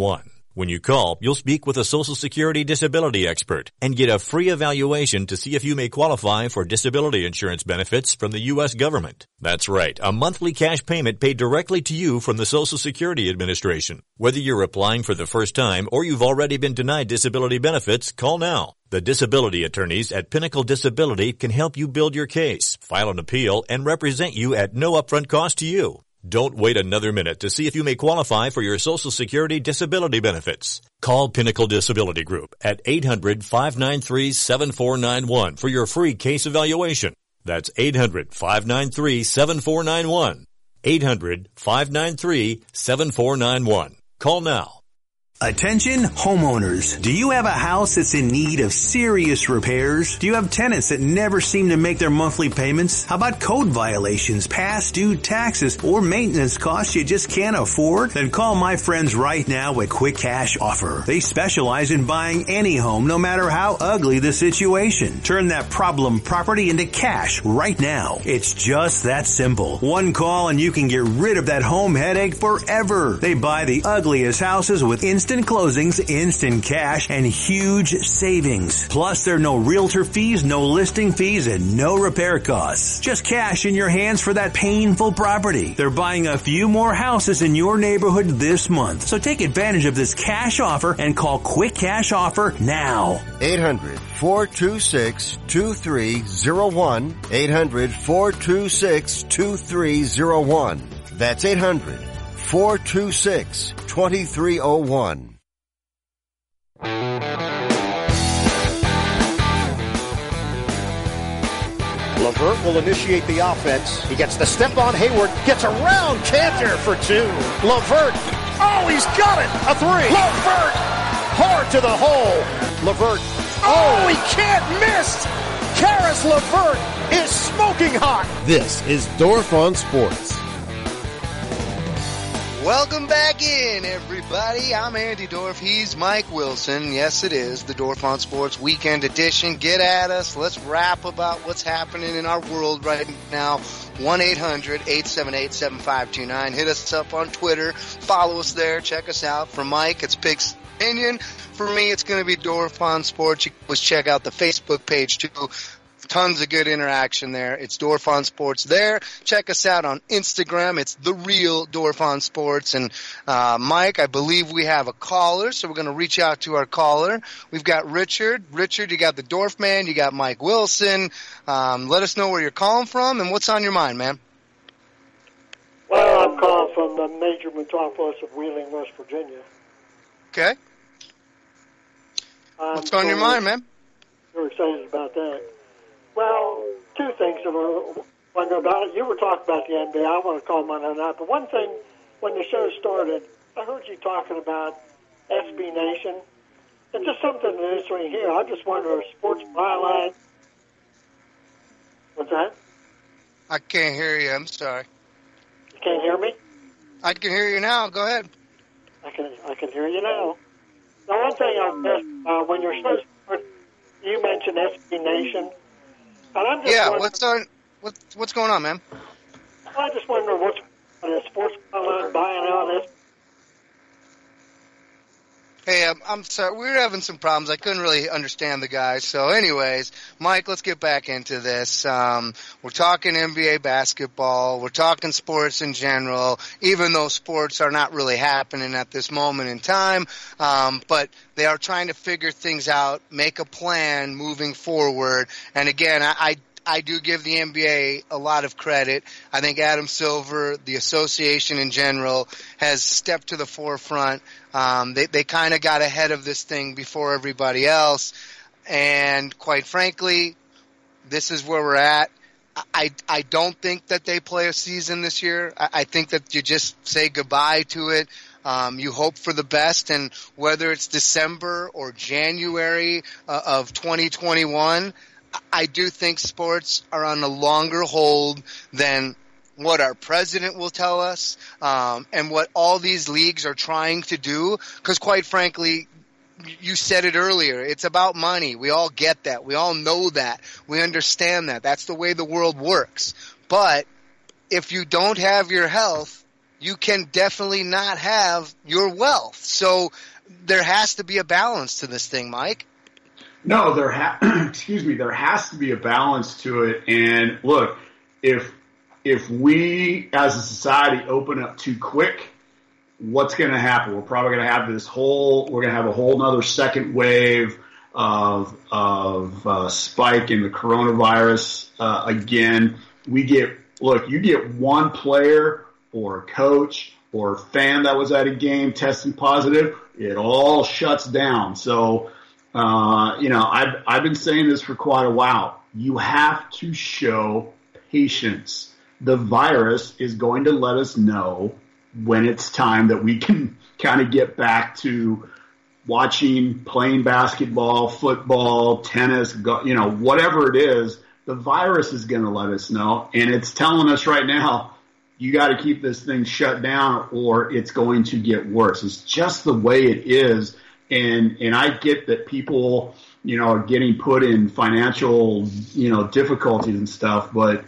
When you call, you'll speak with a Social Security disability expert and get a free evaluation to see if you may qualify for disability insurance benefits from the U S government. That's right, a monthly cash payment paid directly to you from the Social Security Administration. Whether you're applying for the first time or you've already been denied disability benefits, call now. The disability attorneys at Pinnacle Disability can help you build your case, file an appeal, and represent you at no upfront cost to you. Don't wait another minute to see if you may qualify for your Social Security disability benefits. Call Pinnacle Disability Group at eight hundred, five nine three, seven four nine one for your free case evaluation. That's eight hundred, five nine three, seven four nine one. eight hundred, five nine three, seven four nine one. Call now. Attention homeowners. Do you have a house that's in need of serious repairs? Do you have tenants that never seem to make their monthly payments? How about code violations, past due taxes, or maintenance costs you just can't afford? Then call my friends right now at Quick Cash Offer. They specialize in buying any home, no matter how ugly the situation. Turn that problem property into cash right now. It's just that simple. One call and you can get rid of that home headache forever. They buy the ugliest houses with instant Instant closings, instant cash, and huge savings. Plus, there are no realtor fees, no listing fees, and no repair costs. Just cash in your hands for that painful property. They're buying a few more houses in your neighborhood this month. So take advantage of this cash offer and call Quick Cash Offer now. eight hundred, four two six, two three zero one. eight hundred, four two six, two three zero one. That's eight hundred, four two six, two three zero one. LeVert will initiate the offense. He gets the step on Hayward, gets around Cantor for two. LeVert, oh, he's got it, a three. LeVert, hard to the hole. LeVert, oh, he can't miss. Karis LeVert is smoking hot. This is Dorf on Sports. Welcome back in, everybody. I'm Andy Dorf. He's Mike Wilson. Yes, it is the Dorf on Sports Weekend Edition. Get at us. Let's rap about what's happening in our world right now. one eight hundred, eight seven eight, seven five two nine. Hit us up on Twitter. Follow us there. Check us out. For Mike, it's Picks Opinion. For me, it's going to be Dorf on Sports. You can always check out the Facebook page, too. Tons of good interaction there. It's Dorf on Sports there. Check us out on Instagram. It's The Real Dorf on Sports. And uh Mike, I believe we have a caller, so we're going to reach out to our caller. We've got Richard. Richard, you got the Dorf Man. You got Mike Wilson. Um, let us know where you're calling from and what's on your mind, man. Well, I'm calling from the major metropolis of Wheeling, West Virginia. Okay. Um, what's on so your mind, man? We're excited about that. Well, two things that were wondering about it. You were talking about the N B A. I want to comment on that. But one thing, when the show started, I heard you talking about S B Nation. It's just something that is right here. I just wonder if Sports Byline. What's that? I can't hear you. I'm sorry. You can't hear me? I can hear you now. Go ahead. I can I can hear you now. The one thing I missed, uh, when your show started, you mentioned S B Nation. And I'm just yeah, what's on? What, what's going on, man? I just wonder what's on the Sports Byline buying out this. Hey, I'm, I'm sorry. We were having some problems. I couldn't really understand the guys. So anyways, Mike, let's get back into this. Um, we're talking N B A basketball. We're talking sports in general, even though sports are not really happening at this moment in time. Um, but they are trying to figure things out, make a plan moving forward. And again, I, I I do give the N B A a lot of credit. I think Adam Silver, the association in general, has stepped to the forefront. Um, they they kind of got ahead of this thing before everybody else. And quite frankly, this is where we're at. I, I don't think that they play a season this year. I, I think that you just say goodbye to it. Um, you hope for the best, and whether it's December or January uh, of twenty twenty-one, I do think sports are on a longer hold than what our president will tell us, um, and what all these leagues are trying to do. Because quite frankly, you said it earlier, it's about money. We all get that. We all know that. We understand that. That's the way the world works. But if you don't have your health, you can definitely not have your wealth. So there has to be a balance to this thing, Mike. No, there ha- excuse me, there has to be a balance to it. And look, if if we as a society open up too quick, what's going to happen? We're probably going to have this whole, we're going to have a whole nother second wave of of uh, spike in the coronavirus uh, again. We get, look, you get one player or a coach or a fan that was at a game testing positive, it all shuts down. So, uh, you know, I've, I've been saying this for quite a while. You have to show patience. The virus is going to let us know when it's time that we can kind of get back to watching, playing basketball, football, tennis, go, you know, whatever it is, the virus is going to let us know. And it's telling us right now, you got to keep this thing shut down or it's going to get worse. It's just the way it is. And, and I get that people, you know, are getting put in financial, you know, difficulties and stuff, but,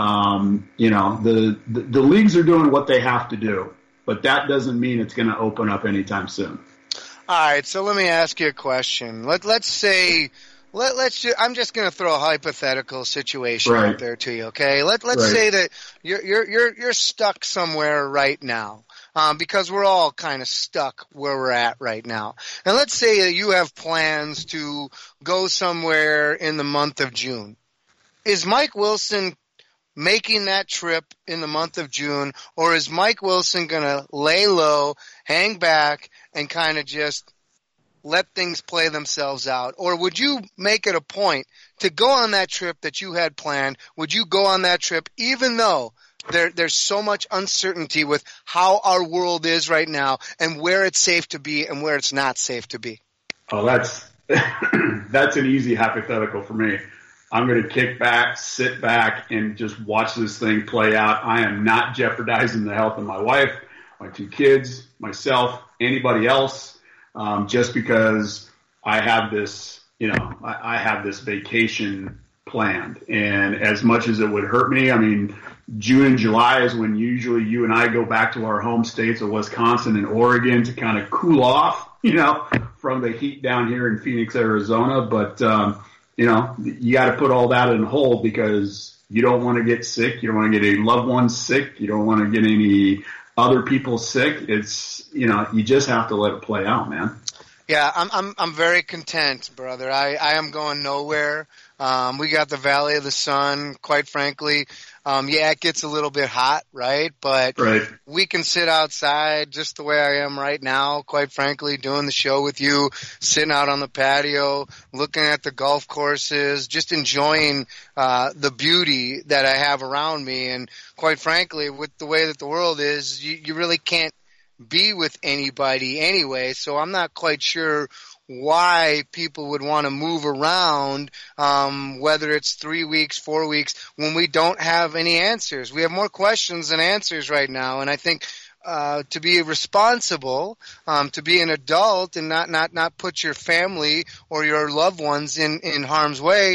um, you know, the, the, the leagues are doing what they have to do, but that doesn't mean it's going to open up anytime soon. All right. So let me ask you a question. Let, let's say, let, let's, ju- I'm just going to throw a hypothetical situation right. out there to you. Okay. Let, let's right. say that you're, you're, you're, you're stuck somewhere right now. Um, because we're all kind of stuck where we're at right now. And let's say that you have plans to go somewhere in the month of June. Is Mike Wilson making that trip in the month of June, or is Mike Wilson going to lay low, hang back, and kind of just let things play themselves out? Or would you make it a point to go on that trip that you had planned? Would you go on that trip even though There, there's so much uncertainty with how our world is right now and where it's safe to be and where it's not safe to be? Oh, that's that's an easy hypothetical for me. I'm going to kick back, sit back, and just watch this thing play out. I am not jeopardizing the health of my wife, my two kids, myself, anybody else, um, just because I have this, you know, I, I have this vacation planned. And as much as it would hurt me, I mean, June and July is when usually you and I go back to our home states of Wisconsin and Oregon to kind of cool off, you know, from the heat down here in Phoenix, Arizona. But, um, you know, you got to put all that in hold because you don't want to get sick. You don't want to get any loved ones sick. You don't want to get any other people sick. It's, you know, you just have to let it play out, man. Yeah, I'm, I'm, I'm very content, brother. I, I am going nowhere. Um, we got the Valley of the Sun, quite frankly. Um, yeah, it gets a little bit hot, right? But right. we can sit outside just the way I am right now, quite frankly, doing the show with you, sitting out on the patio, looking at the golf courses, just enjoying uh, the beauty that I have around me. And quite frankly, with the way that the world is, you, you really can't be with anybody anyway, so I'm not quite sure why people would want to move around, um, whether it's three weeks, four weeks, when we don't have any answers. We have more questions than answers right now, and I think uh, to be responsible, um, to be an adult and not, not, not put your family or your loved ones in, in harm's way,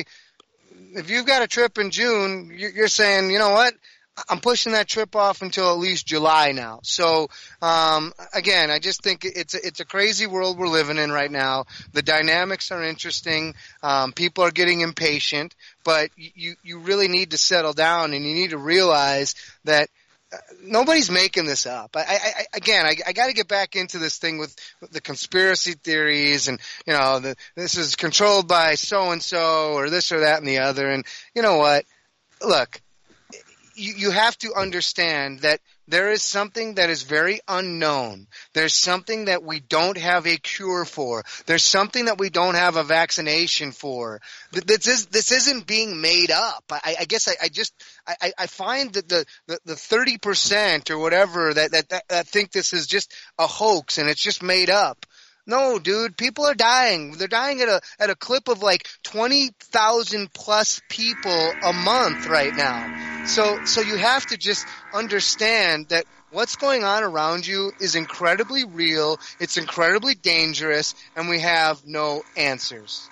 if you've got a trip in June, you're saying, you know what? I'm pushing that trip off until at least July now. So, um, again, I just think it's a, it's a crazy world we're living in right now. The dynamics are interesting. Um, people are getting impatient, but you, you really need to settle down and you need to realize that uh, nobody's making this up. I, I, I again, I, I got to get back into this thing with, with the conspiracy theories and, you know, the, this is controlled by so and so or this or that and the other. And you know what? Look. You, you have to understand that there is something that is very unknown. There's something that we don't have a cure for. There's something that we don't have a vaccination for. This is this isn't being made up. I, I guess I, I just I, I find that the the, the thirty percent or whatever that, that that that think this is just a hoax and it's just made up. No, dude, people are dying. They're dying at a at a clip of like twenty thousand plus people a month right now. So so you have to just understand that what's going on around you is incredibly real, it's incredibly dangerous, and we have no answers.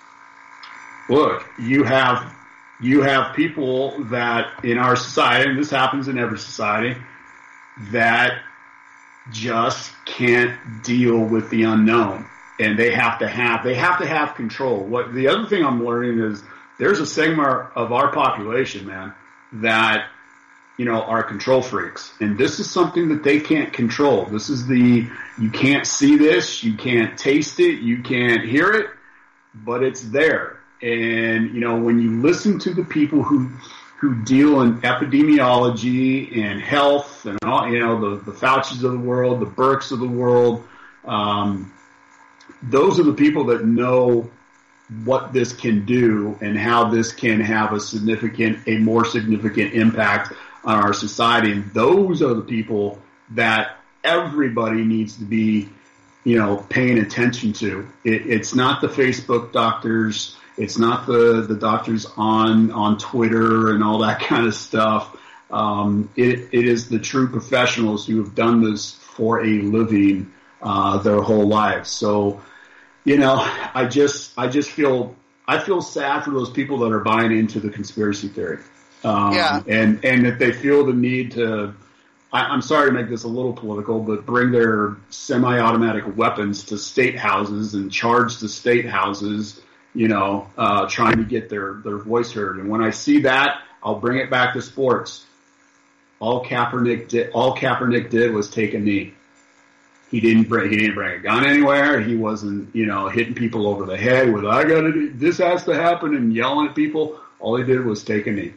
Look, you have you have people that in our society, and this happens in every society, that just can't deal with the unknown. and they have to have they have to have control. What the other thing I'm learning is there's a segment of our population, man, that you know are control freaks, and this is something that they can't control. This is the you can't see this, you can't taste it, you can't hear it, but it's there. And you know when you listen to the people who who deal in epidemiology and health and all, you know, the, the Faucis of the world, the Burks of the world, um, those are the people that know what this can do and how this can have a significant, a more significant impact on our society. And those are the people that everybody needs to be, you know, paying attention to. It, it's not the Facebook doctors. It's not the, the doctors on, on Twitter and all that kind of stuff. Um, it, it is the true professionals who have done this for a living, uh, their whole lives. So, you know, I just, I just feel, I feel sad for those people that are buying into the conspiracy theory. Um, yeah. and, and that they feel the need to, I, I'm sorry to make this a little political, but bring their semi-automatic weapons to state houses and charge the state houses, you know, uh, trying to get their, their voice heard. And when I see that, I'll bring it back to sports. All Kaepernick did, all Kaepernick did was take a knee. He didn't bring, he didn't bring a gun anywhere. He wasn't, you know, hitting people over the head with, I gotta do, this has to happen and yelling at people. All he did was take a knee.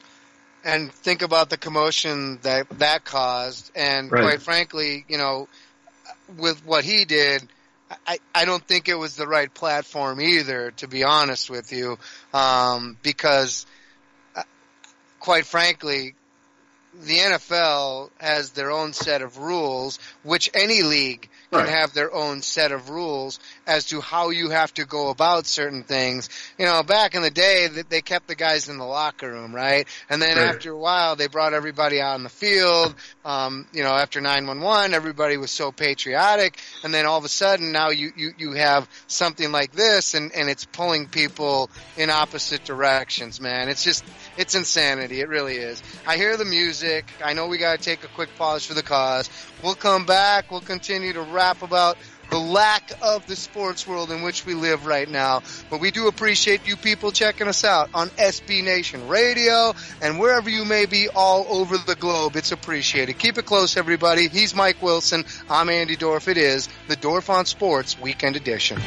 And think about the commotion that that caused. And right. Quite frankly, you know, with what he did, I, I don't think it was the right platform either, to be honest with you, um, because, uh, quite frankly, the N F L has their own set of rules, which any league can right. have their own set of rules as to how you have to go about certain things. You know, back in the day, they kept the guys in the locker room, right? And then right. after a while, they brought everybody out on the field. Um, you know, after nine one one, everybody was so patriotic. And then all of a sudden, now you, you, you have something like this, and, and it's pulling people in opposite directions, man. It's just, it's insanity. It really is. I hear the music. I know we got to take a quick pause for the cause. We'll come back. We'll continue to rap about the lack of the sports world in which we live right now. But we do appreciate you people checking us out on S B Nation Radio and wherever you may be all over the globe. It's appreciated. Keep it close, everybody. He's Mike Wilson. I'm Andy Dorf. It is the Dorf on Sports Weekend Edition.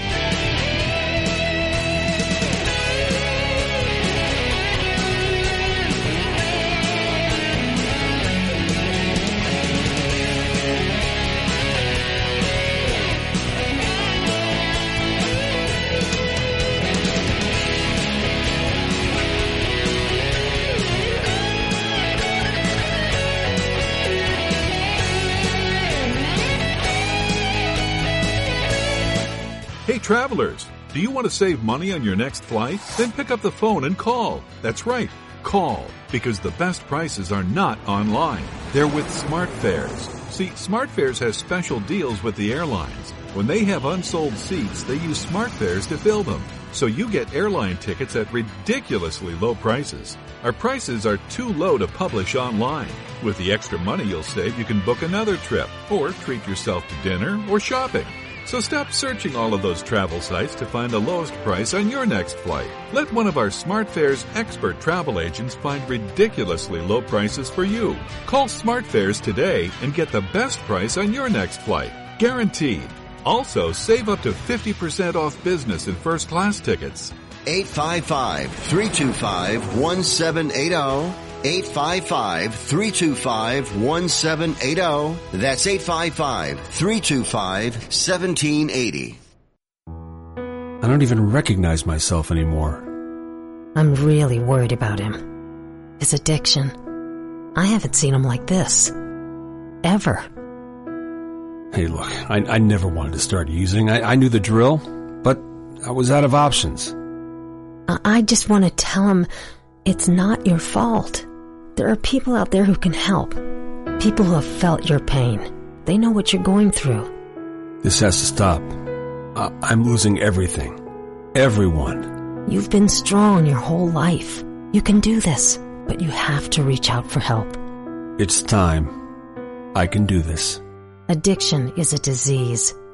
Hey travelers, do you want to save money on your next flight? Then pick up the phone and call. That's right, call, because the best prices are not online. They're with SmartFares. See, SmartFares has special deals with the airlines. When they have unsold seats, they use SmartFares to fill them. So you get airline tickets at ridiculously low prices. Our prices are too low to publish online. With the extra money you'll save, you can book another trip, or treat yourself to dinner or shopping. So stop searching all of those travel sites to find the lowest price on your next flight. Let one of our SmartFares expert travel agents find ridiculously low prices for you. Call SmartFares today and get the best price on your next flight. Guaranteed. Also, save up to fifty percent off business and first class tickets. eight five five, three two five, one seven eight zero. eight five five, three two five, one seven eight zero. That's eight five five, three two five, one seven eight zero. I don't even recognize myself anymore. I'm really worried about him. His addiction. I haven't seen him like this. Ever. Hey, look, I, I never wanted to start using. I, I knew the drill, but I was out of options. I, I just want to tell him it's not your fault. There are people out there who can help. People who have felt your pain. They know what you're going through. This has to stop. I- I'm losing everything. Everyone. You've been strong your whole life. You can do this, but you have to reach out for help. It's time. I can do this. Addiction is a disease.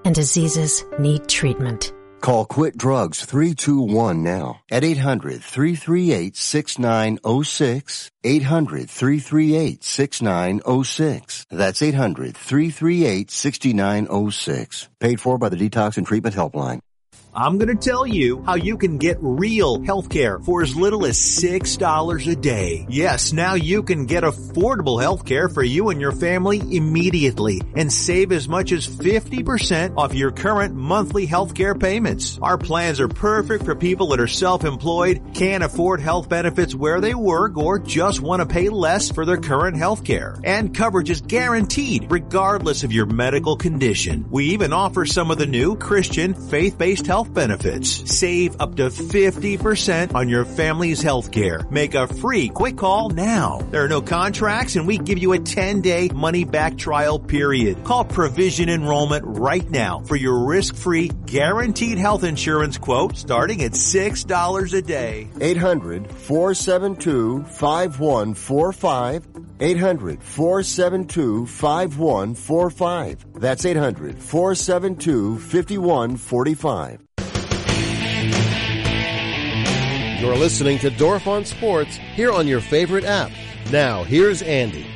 and diseases need treatment. Call Quit Drugs three two one now at eight hundred, three three eight, six nine zero six, eight hundred, three three eight, six nine zero six. That's eight hundred, three three eight, six nine zero six. Paid for by the Detox and Treatment Helpline. I'm going to tell you how you can get real healthcare for as little as six dollars a day. Yes, now you can get affordable healthcare for you and your family immediately and save as much as fifty percent off your current monthly healthcare payments. Our plans are perfect for people that are self-employed, can't afford health benefits where they work, or just want to pay less for their current healthcare. And coverage is guaranteed regardless of your medical condition. We even offer some of the new Christian faith-based health benefits. Save up to fifty percent on your family's health care. Make a free quick call now. There are no contracts and we give you a ten-day money-back trial period. Call Provision Enrollment right now for your risk-free guaranteed health insurance quote starting at six dollars a day. eight hundred, four seven two, five one four five. eight hundred, four seven two, five one four five. That's eight hundred, four seven two, five one four five. You're listening to Dorf on Sports here on your favorite app. Now, here's Andy.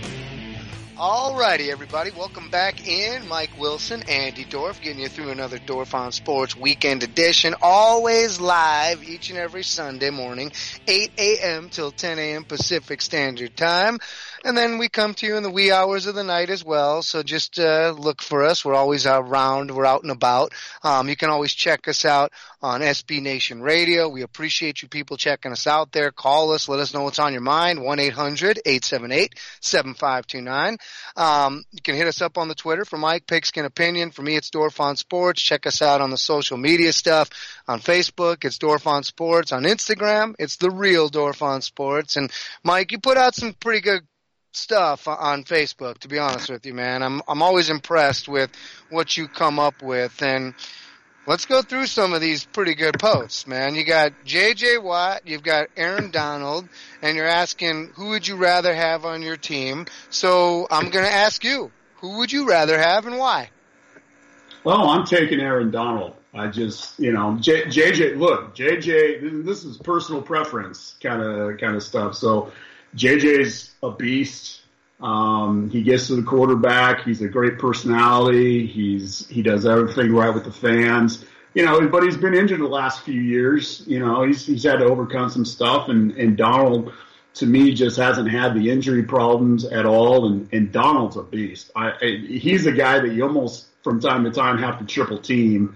Alrighty, everybody. Welcome back in. Mike Wilson, Andy Dorf, getting you through another Dorf on Sports weekend edition. Always live each and every Sunday morning, eight a.m. till ten a.m. Pacific Standard Time. And then we come to you in the wee hours of the night as well. So just uh, look for us. We're always around. We're out and about. Um, you can always check us out on S B Nation Radio. We appreciate you people checking us out there. Call us. Let us know what's on your mind. one eight hundred, eight seven eight, seven five two nine. Um, you can hit us up on the Twitter for Mike, Pigskin Opinion. For me, it's Dorf on Sports. Check us out on the social media stuff. On Facebook, it's Dorf on Sports. On Instagram, it's The Real Dorf on Sports. And Mike, you put out some pretty good stuff on Facebook, to be honest with you, man. I'm I'm always impressed with what you come up with, and let's go through some of these pretty good posts, man. You got J J Watt, you've got Aaron Donald, and you're asking who would you rather have on your team. So I'm going to ask you, who would you rather have and why? Well, I'm taking Aaron Donald. I just, you know, J, JJ, look, J J, this is personal preference kind of kind of stuff. So J J's a beast. Um, he gets to the quarterback. He's a great personality. He's he does everything right with the fans. You know, but he's been injured the last few years. You know, he's he's had to overcome some stuff. And, and Donald, to me, just hasn't had the injury problems at all. And, and Donald's a beast. I, I, he's a guy that you almost, from time to time, have to triple team.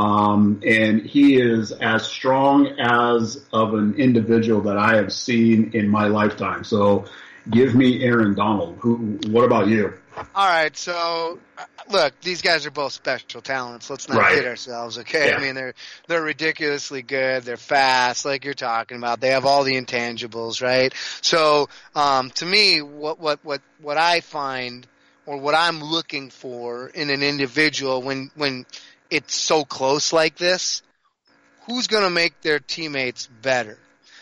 Um, and he is as strong as of an individual that I have seen in my lifetime. So give me Aaron Donald. Who, what about you? All right. So look, these guys are both special talents. Let's not right. kid ourselves. Okay. Yeah. I mean, they're, they're ridiculously good. They're fast, like you're talking about. They have all the intangibles, right? So, um, to me, what, what, what, what I find or what I'm looking for in an individual when, when, it's so close like this, who's going to make their teammates better?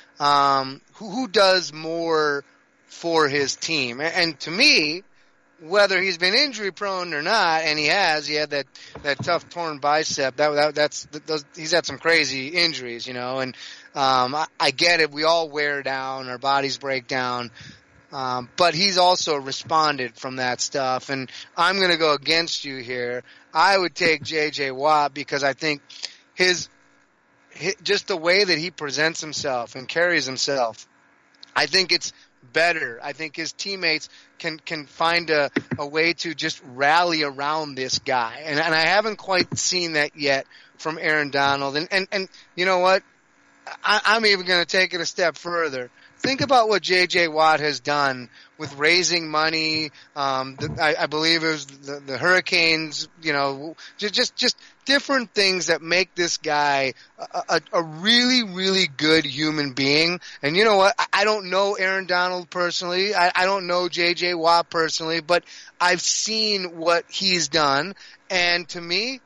Um, who, who does more for his team? And, and to me, whether he's been injury prone or not, and he has, he had that, that tough torn bicep, that, that that's, those, he's had some crazy injuries, you know, and, um, I, I get it. We all wear down, our bodies break down. Um, but he's also responded from that stuff, and I'm going to go against you here. I would take J J Watt because I think his, his just the way that he presents himself and carries himself, I think it's better. I think his teammates can can find a, a way to just rally around this guy, and and I haven't quite seen that yet from Aaron Donald. And and, and you know what? I, I'm even going to take it a step further. Think about what J J Watt has done with raising money. Um, the, I, I believe it was the, the Hurricanes. You know, just just just different things that make this guy a, a, a really really good human being. And you know what? I, I don't know Aaron Donald personally. I, I don't know J J Watt personally, but I've seen what he's done, and to me,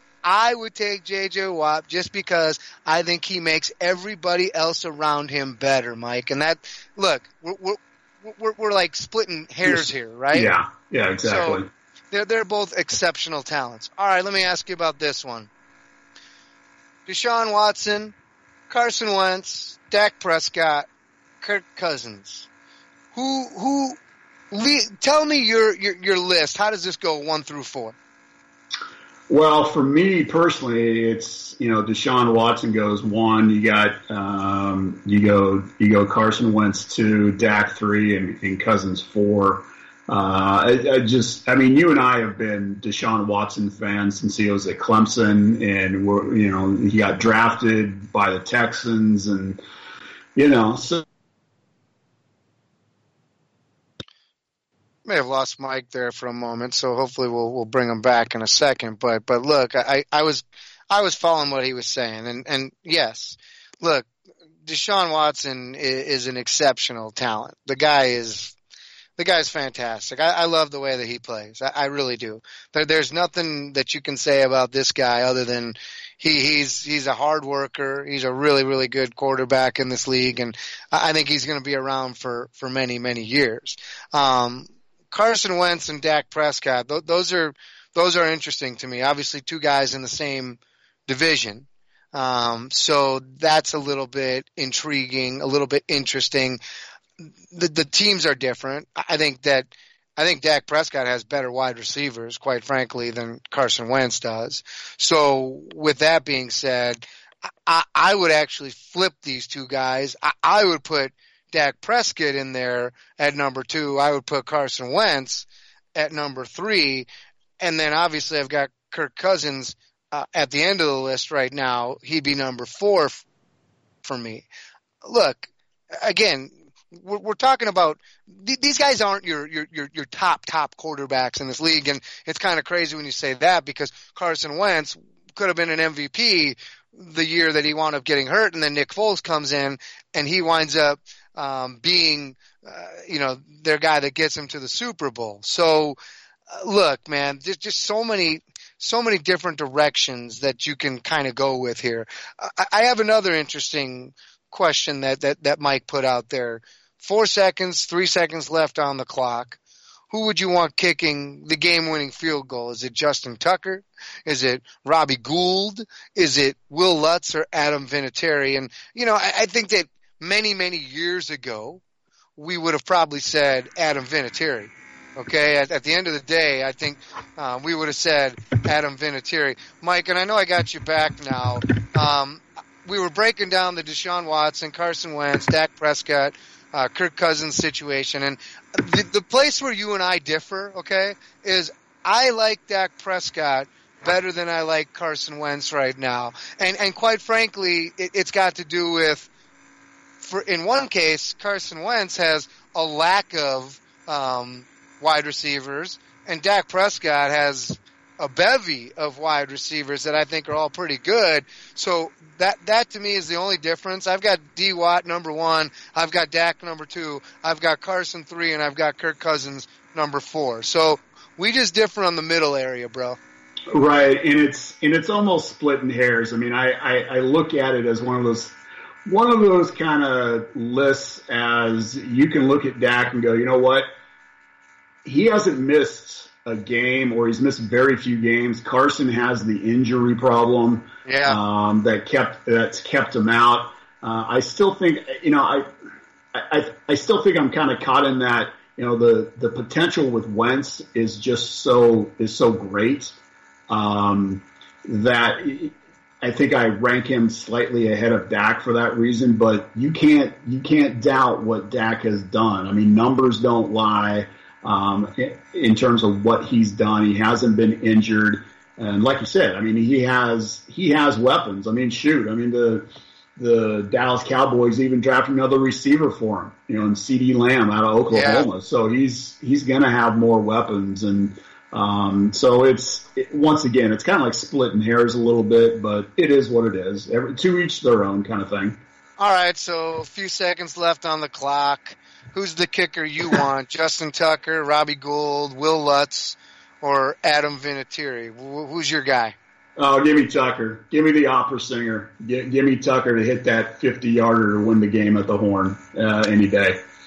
I would take J J Watt just because I think he makes everybody else around him better, Mike. And that, look, we're we're we're, we're like splitting hairs here, right? Yeah, yeah, exactly. So They're, they're both exceptional talents. All right, let me ask you about this one. Deshaun Watson, Carson Wentz, Dak Prescott, Kirk Cousins. Who, who, le- tell me your, your, your list. How does this go one through four? Well, for me personally, it's, you know, Deshaun Watson goes one. You got, um, you go, you go Carson Wentz two, Dak three, and, and Cousins four. Uh, I, I just, I mean, you and I have been Deshaun Watson fans since he was at Clemson, and we're, you know, he got drafted by the Texans, and, you know, so. May have lost Mike there for a moment, so hopefully we'll we'll bring him back in a second. But but look, I, I was I was following what he was saying, and and yes, look, Deshaun Watson is, is an exceptional talent. The guy is the guy's fantastic. I, I love the way that he plays. I, I really do. There, there's nothing that you can say about this guy other than he he's he's a hard worker. He's a really really good quarterback in this league, and I, I think he's going to be around for for many many years. Um, Carson Wentz and Dak Prescott, th- those are those are interesting to me. Obviously, two guys in the same division, um, so that's a little bit intriguing, a little bit interesting. The, the teams are different. I think that I think Dak Prescott has better wide receivers, quite frankly, than Carson Wentz does. So, with that being said, I, I would actually flip these two guys. I, I would put Dak Prescott in there at number two. I would put Carson Wentz at number three. And then obviously I've got Kirk Cousins uh, at the end of the list right now. He'd be number four f- for me. Look, again, we're, we're talking about th- these guys aren't your, your, your, your top, top quarterbacks in this league. And it's kind of crazy when you say that because Carson Wentz could have been an M V P the year that he wound up getting hurt. And then Nick Foles comes in and he winds up Um, being, uh, you know, their guy that gets him to the Super Bowl. So, uh, look, man, there's just so many, so many different directions that you can kind of go with here. I, I have another interesting question that, that, that Mike put out there. Four seconds, three seconds left on the clock. Who would you want kicking the game-winning field goal? Is it Justin Tucker? Is it Robbie Gould? Is it Will Lutz or Adam Vinatieri? And, you know, I, I think that many, many years ago, we would have probably said Adam Vinatieri. Okay, at, at the end of the day, I think uh, we would have said Adam Vinatieri. Mike, and I know I got you back now. Um, we were breaking down the Deshaun Watson, Carson Wentz, Dak Prescott, uh, Kirk Cousins situation, and the, the place where you and I differ, okay, is I like Dak Prescott better than I like Carson Wentz right now, and and quite frankly, it, it's got to do with. For, in one case, Carson Wentz has a lack of um, wide receivers, and Dak Prescott has a bevy of wide receivers that I think are all pretty good. So that that to me is the only difference. I've got D. Watt number one, I've got Dak number two, I've got Carson three, and I've got Kirk Cousins number four. So we just differ on the middle area, bro. Right, and it's and it's almost splitting hairs. I mean, I, I, I look at it as one of those. One of those kind of lists as you can look at Dak and go, you know what? He hasn't missed a game or he's missed very few games. Carson has the injury problem yeah. um, that kept that's kept him out. Uh, I still think, you know, I I, I still think I'm kind of caught in that, you know, the, the potential with Wentz is just so is so great um, that I think I rank him slightly ahead of Dak for that reason, but you can't you can't doubt what Dak has done. I mean, numbers don't lie um, in terms of what he's done. He hasn't been injured, and like you said, I mean, he has he has weapons. I mean, shoot, I mean the the Dallas Cowboys even drafted another receiver for him, you know, in CeeDee Lamb out of Oklahoma. Yeah. So he's he's going to have more weapons and. Um, so it's, it, once again, it's kind of like splitting hairs a little bit, but it is what it is. Every, to each their own kind of thing. All right. So a few seconds left on the clock. Who's the kicker you want? Justin Tucker, Robbie Gould, Will Lutz, or Adam Vinatieri? Who's your guy? Oh, give me Tucker. Give me the opera singer. Give, give me Tucker to hit that fifty yarder to win the game at the Horn, uh, any day.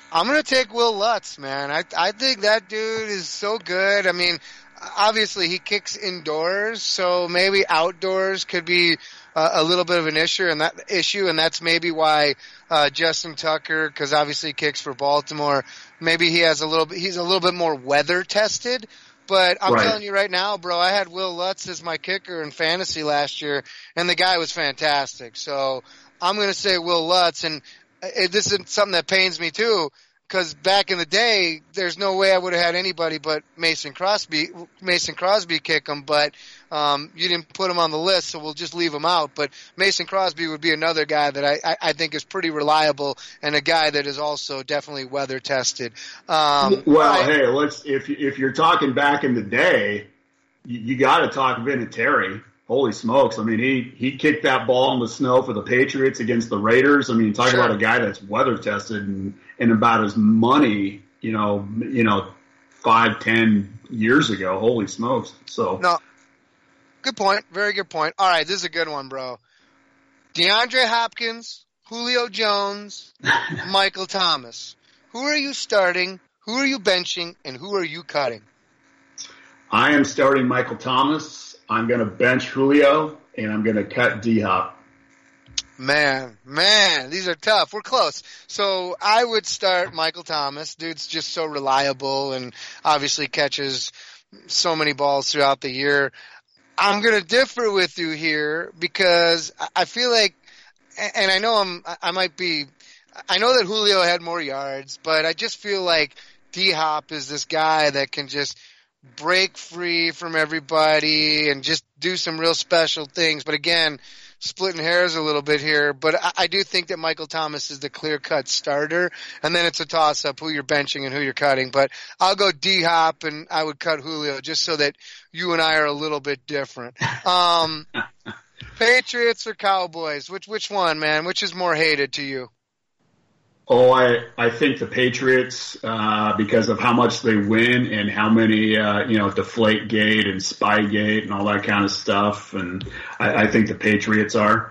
I'm going to take Will Lutz, man. I I think that dude is so good. I mean, obviously he kicks indoors, so maybe outdoors could be uh, a little bit of an issue, and that issue, and that's maybe why uh, Justin Tucker, because obviously he kicks for Baltimore, maybe he has a little bit. He's a little bit more weather tested. But I'm right. telling you right now, bro, I had Will Lutz as my kicker in fantasy last year, and the guy was fantastic. So I'm going to say Will Lutz, and it, this is something that pains me too, because back in the day, there's no way I would have had anybody but Mason Crosby, Mason Crosby kick him, but um, you didn't put him on the list, so we'll just leave him out. But Mason Crosby would be another guy that I, I, I think is pretty reliable, and a guy that is also definitely weather tested. Um, well, I, hey, let's if if you're talking back in the day, you, you got to talk Vinatieri. Holy smokes! I mean, he he kicked that ball in the snow for the Patriots against the Raiders. I mean, talk Sure. about a guy that's weather tested and, and about his money. You know, you know, five ten years ago. Holy smokes! So no, good point. Very good point. All right, this is a good one, bro. DeAndre Hopkins, Julio Jones, Michael Thomas. Who are you starting? Who are you benching? And who are you cutting? I am starting Michael Thomas. I'm going to bench Julio, and I'm going to cut D-Hop. Man, man, these are tough. We're close. So I would start Michael Thomas. Dude's just so reliable and obviously catches so many balls throughout the year. I'm going to differ with you here because I feel like, and I know I'm, I might be, I know that Julio had more yards, but I just feel like D-Hop is this guy that can just break free from everybody and just do some real special things. But again, splitting hairs a little bit here, but I, I do think that Michael Thomas is the clear-cut starter, and then it's a toss-up who you're benching and who you're cutting. But I'll go D-Hop, and I would cut Julio just so that you and I are a little bit different. Um, Patriots or Cowboys? Which which one, man? Which is more hated to you? Oh, I, I think the Patriots, uh, because of how much they win and how many, uh, you know, Deflategate and Spygate and all that kind of stuff. And I, I think the Patriots are.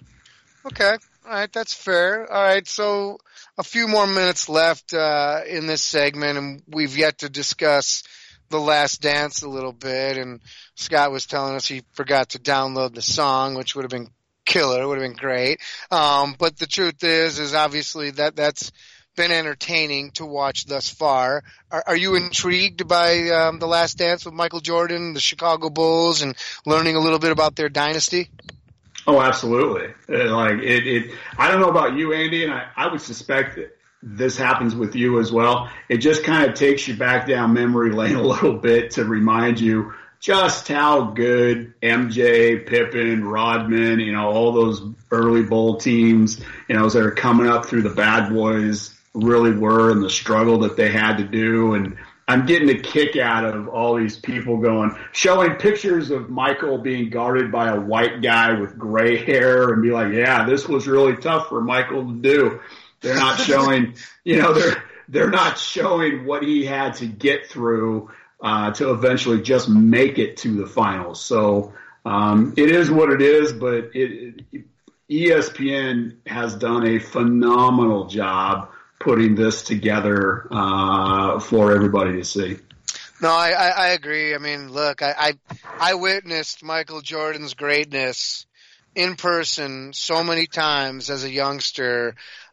Okay. All right. That's fair. All right. So a few more minutes left, uh, in this segment, and we've yet to discuss The Last Dance a little bit. And Scott was telling us he forgot to download the song, which would have been killer. It would have been great. Um, but the truth is, is obviously that that's been entertaining to watch thus far. Are, are you intrigued by um, The Last Dance with Michael Jordan, the Chicago Bulls, and learning a little bit about their dynasty? Oh, absolutely. Uh, like it, it, I don't know about you, Andy, and I, I would suspect that this happens with you as well. It just kind of takes you back down memory lane a little bit to remind you just how good M J, Pippen, Rodman, you know, all those early bowl teams, you know, that are coming up through the bad boys really were, and the struggle that they had to do. And I'm getting a kick out of all these people going, showing pictures of Michael being guarded by a white guy with gray hair and be like, yeah, this was really tough for Michael to do. They're not showing, you know, they're, they're not showing what he had to get through Uh, to eventually just make it to the finals. So um, it is what it is, but it, it, E S P N has done a phenomenal job putting this together uh, for everybody to see. No, I, I, I agree. I mean, look, I, I I witnessed Michael Jordan's greatness in person so many times as a youngster.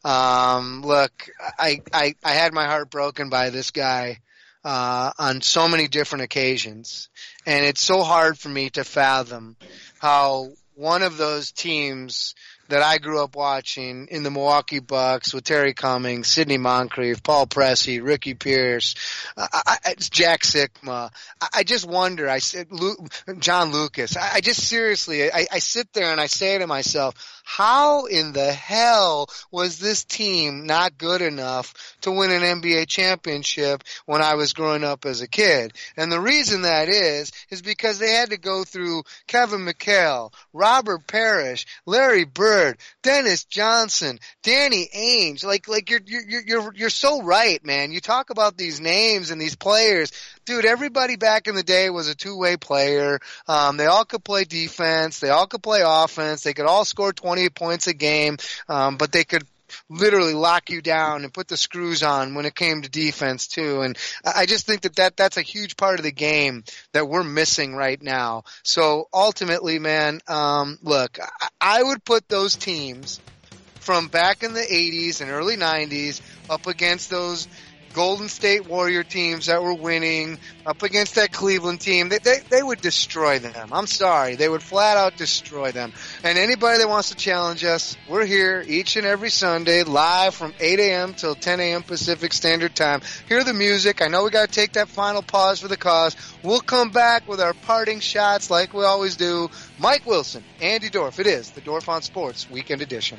Um, look, I, I, I had my heart broken by this guy Uh, on so many different occasions. And it's so hard for me to fathom how one of those teams that I grew up watching in the Milwaukee Bucks with Terry Cummings, Sidney Moncrief, Paul Pressey, Ricky Pierce, uh, I, I, Jack Sikma. I, I just wonder, I said, Lu- John Lucas, I, I just seriously, I, I sit there and I say to myself, how in the hell was this team not good enough to win an N B A championship when I was growing up as a kid? And the reason that is, is because they had to go through Kevin McHale, Robert Parrish, Larry Bird, Dennis Johnson, Danny Ainge. Like, like you're, you're, you're, you're so right, man. You talk about these names and these players. Dude, everybody back in the day was a two-way player. Um, they all could play defense. They all could play offense. They could all score twenty points a game. Um, but they could, literally lock you down and put the screws on when it came to defense too. And I just think that, that that's a huge part of the game that we're missing right now. So ultimately, man, um, look, I, I would put those teams from back in the eighties and early nineties up against those Golden State Warrior teams that were winning, up against that Cleveland team. They, they, they would destroy them. I'm sorry. They would flat out destroy them. And anybody that wants to challenge us, we're here each and every Sunday live from eight a.m. till ten a.m. Pacific Standard Time. Hear the music. I know we got to take that final pause for the cause. We'll come back with our parting shots like we always do. Mike Wilson, Andy Dorf. It is the Dorf on Sports Weekend Edition.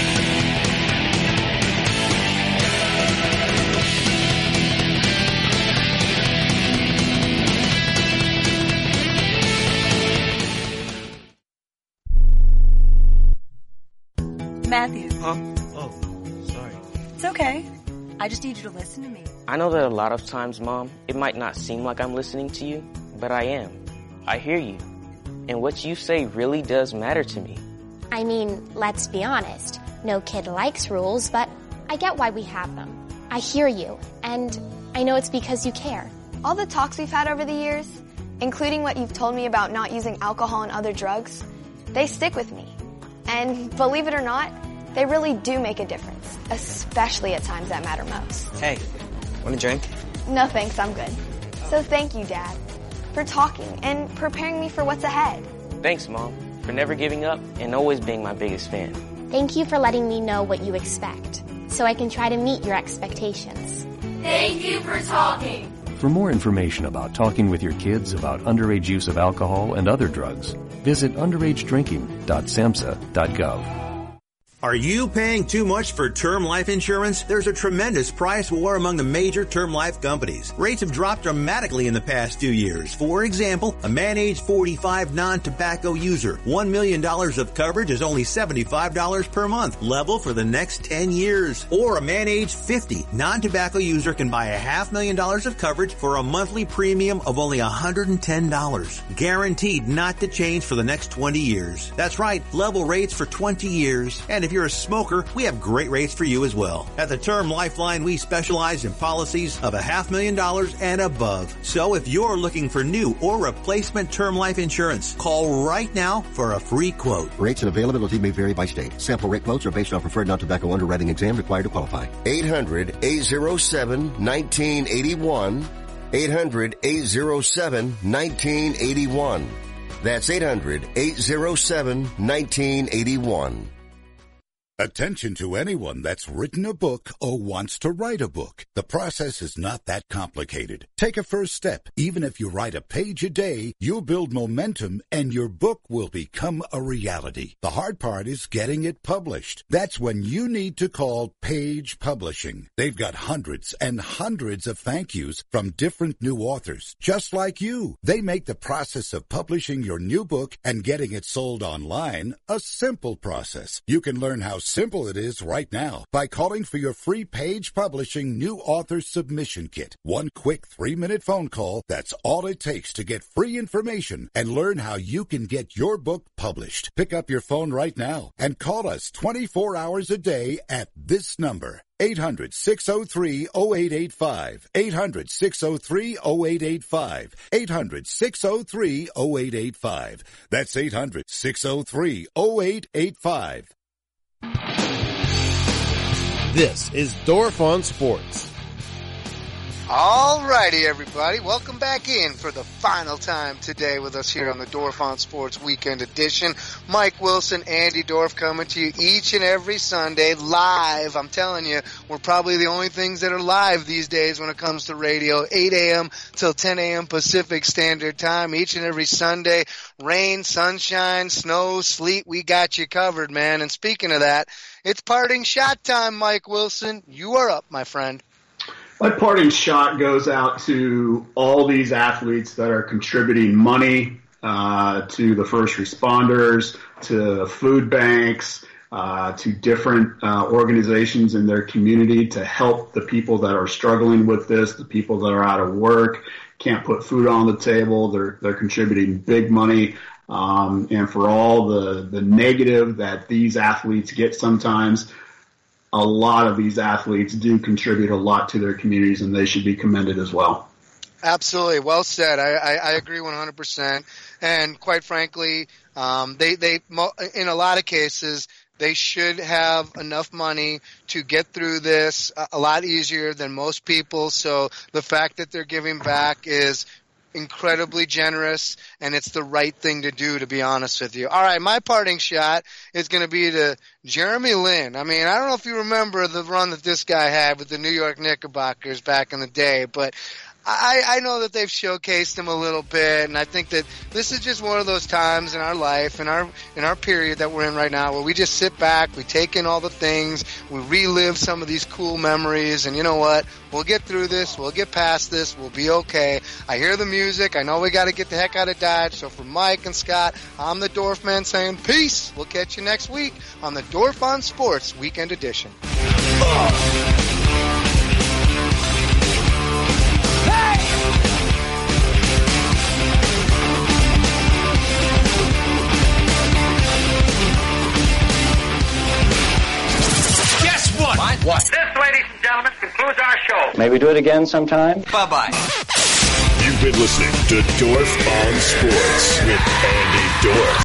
Matthew. Huh? Oh, sorry. It's okay. I just need you to listen to me. I know that a lot of times, Mom, it might not seem like I'm listening to you, but I am. I hear you. And what you say really does matter to me. I mean, let's be honest. No kid likes rules, but I get why we have them. I hear you, and I know it's because you care. All the talks we've had over the years, including what you've told me about not using alcohol and other drugs, they stick with me. And believe it or not, they really do make a difference, especially at times that matter most. Hey, want a drink? No thanks, I'm good. So thank you, Dad, for talking and preparing me for what's ahead. Thanks, Mom, for never giving up and always being my biggest fan. Thank you for letting me know what you expect, so I can try to meet your expectations. Thank you for talking. For more information about talking with your kids about underage use of alcohol and other drugs, visit underage drinking dot samhsa dot gov. Are you paying too much for term life insurance? There's a tremendous price war among the major term life companies. Rates have dropped dramatically in the past few years. For example, a man age forty-five non-tobacco user, one million dollars of coverage is only seventy-five dollars per month, level for the next ten years. Or a man age fifty non-tobacco user can buy a half million dollars of coverage for a monthly premium of only one hundred ten dollars. Guaranteed not to change for the next twenty years. That's right, level rates for twenty years. And if you're a smoker, we have great rates for you as well. At the Term Lifeline, we specialize in policies of a half million dollars and above. So if you're looking for new or replacement term life insurance, call right now for a free quote. Rates and availability may vary by state. Sample rate quotes are based on preferred non-tobacco underwriting exam required to qualify. eight hundred, eight oh seven, one nine eight one. eight hundred, eight oh seven, one nine eight one. That's eight hundred, eight oh seven, one nine eight one. Attention to anyone that's written a book or wants to write a book. The process is not that complicated. Take a first step. Even if you write a page a day, you'll build momentum and your book will become a reality. The hard part is getting it published. That's when you need to call Page Publishing. They've got hundreds and hundreds of thank yous from different new authors, just like you. They make the process of publishing your new book and getting it sold online a simple process. You can learn how simple it is right now by calling for your free Page Publishing New Author Submission Kit. One quick three-minute phone call, that's all it takes to get free information and learn how you can get your book published. Pick up your phone right now and call us twenty-four hours a day at this number. eight hundred, six oh three, oh eight eight five. eight hundred, six oh three, oh eight eight five. eight hundred, six oh three, oh eight eight five. That's eight hundred, six oh three, oh eight eight five. This is Dorf on Sports. All righty, everybody. Welcome back in for the final time today with us here on the Dorf on Sports Weekend Edition. Mike Wilson, Andy Dorf coming to you each and every Sunday live. I'm telling you, we're probably the only things that are live these days when it comes to radio. eight a.m. till ten a.m. Pacific Standard Time each and every Sunday. Rain, sunshine, snow, sleet, we got you covered, man. And speaking of that, it's parting shot time, Mike Wilson. You are up, my friend. My parting shot goes out to all these athletes that are contributing money uh, to the first responders, to food banks, uh, to different uh, organizations in their community to help the people that are struggling with this, the people that are out of work, can't put food on the table. They're they're contributing big money. Um, and for all the, the negative that these athletes get sometimes, a lot of these athletes do contribute a lot to their communities, and they should be commended as well. Absolutely. Well said. I, I, I agree one hundred percent. And quite frankly, um, they, they, in a lot of cases, they should have enough money to get through this a, a lot easier than most people. So the fact that they're giving back is incredibly generous, and it's the right thing to do, to be honest with you. All right, my parting shot is going to be to Jeremy Lin. I mean, I don't know if you remember the run that this guy had with the New York Knickerbockers back in the day, but I, I know that they've showcased him a little bit, and I think that this is just one of those times in our life, in our in our period that we're in right now, where we just sit back, we take in all the things, we relive some of these cool memories, and you know what? We'll get through this, we'll get past this, we'll be okay. I hear the music, I know we got to get the heck out of Dodge, so for Mike and Scott, I'm the Dorfman saying peace. We'll catch you next week on the Dorf on Sports Weekend Edition. Oh. What? What? This, ladies and gentlemen, concludes our show. Maybe do it again sometime? Bye-bye. You've been listening to Dorf on Sports with Andy Dorf.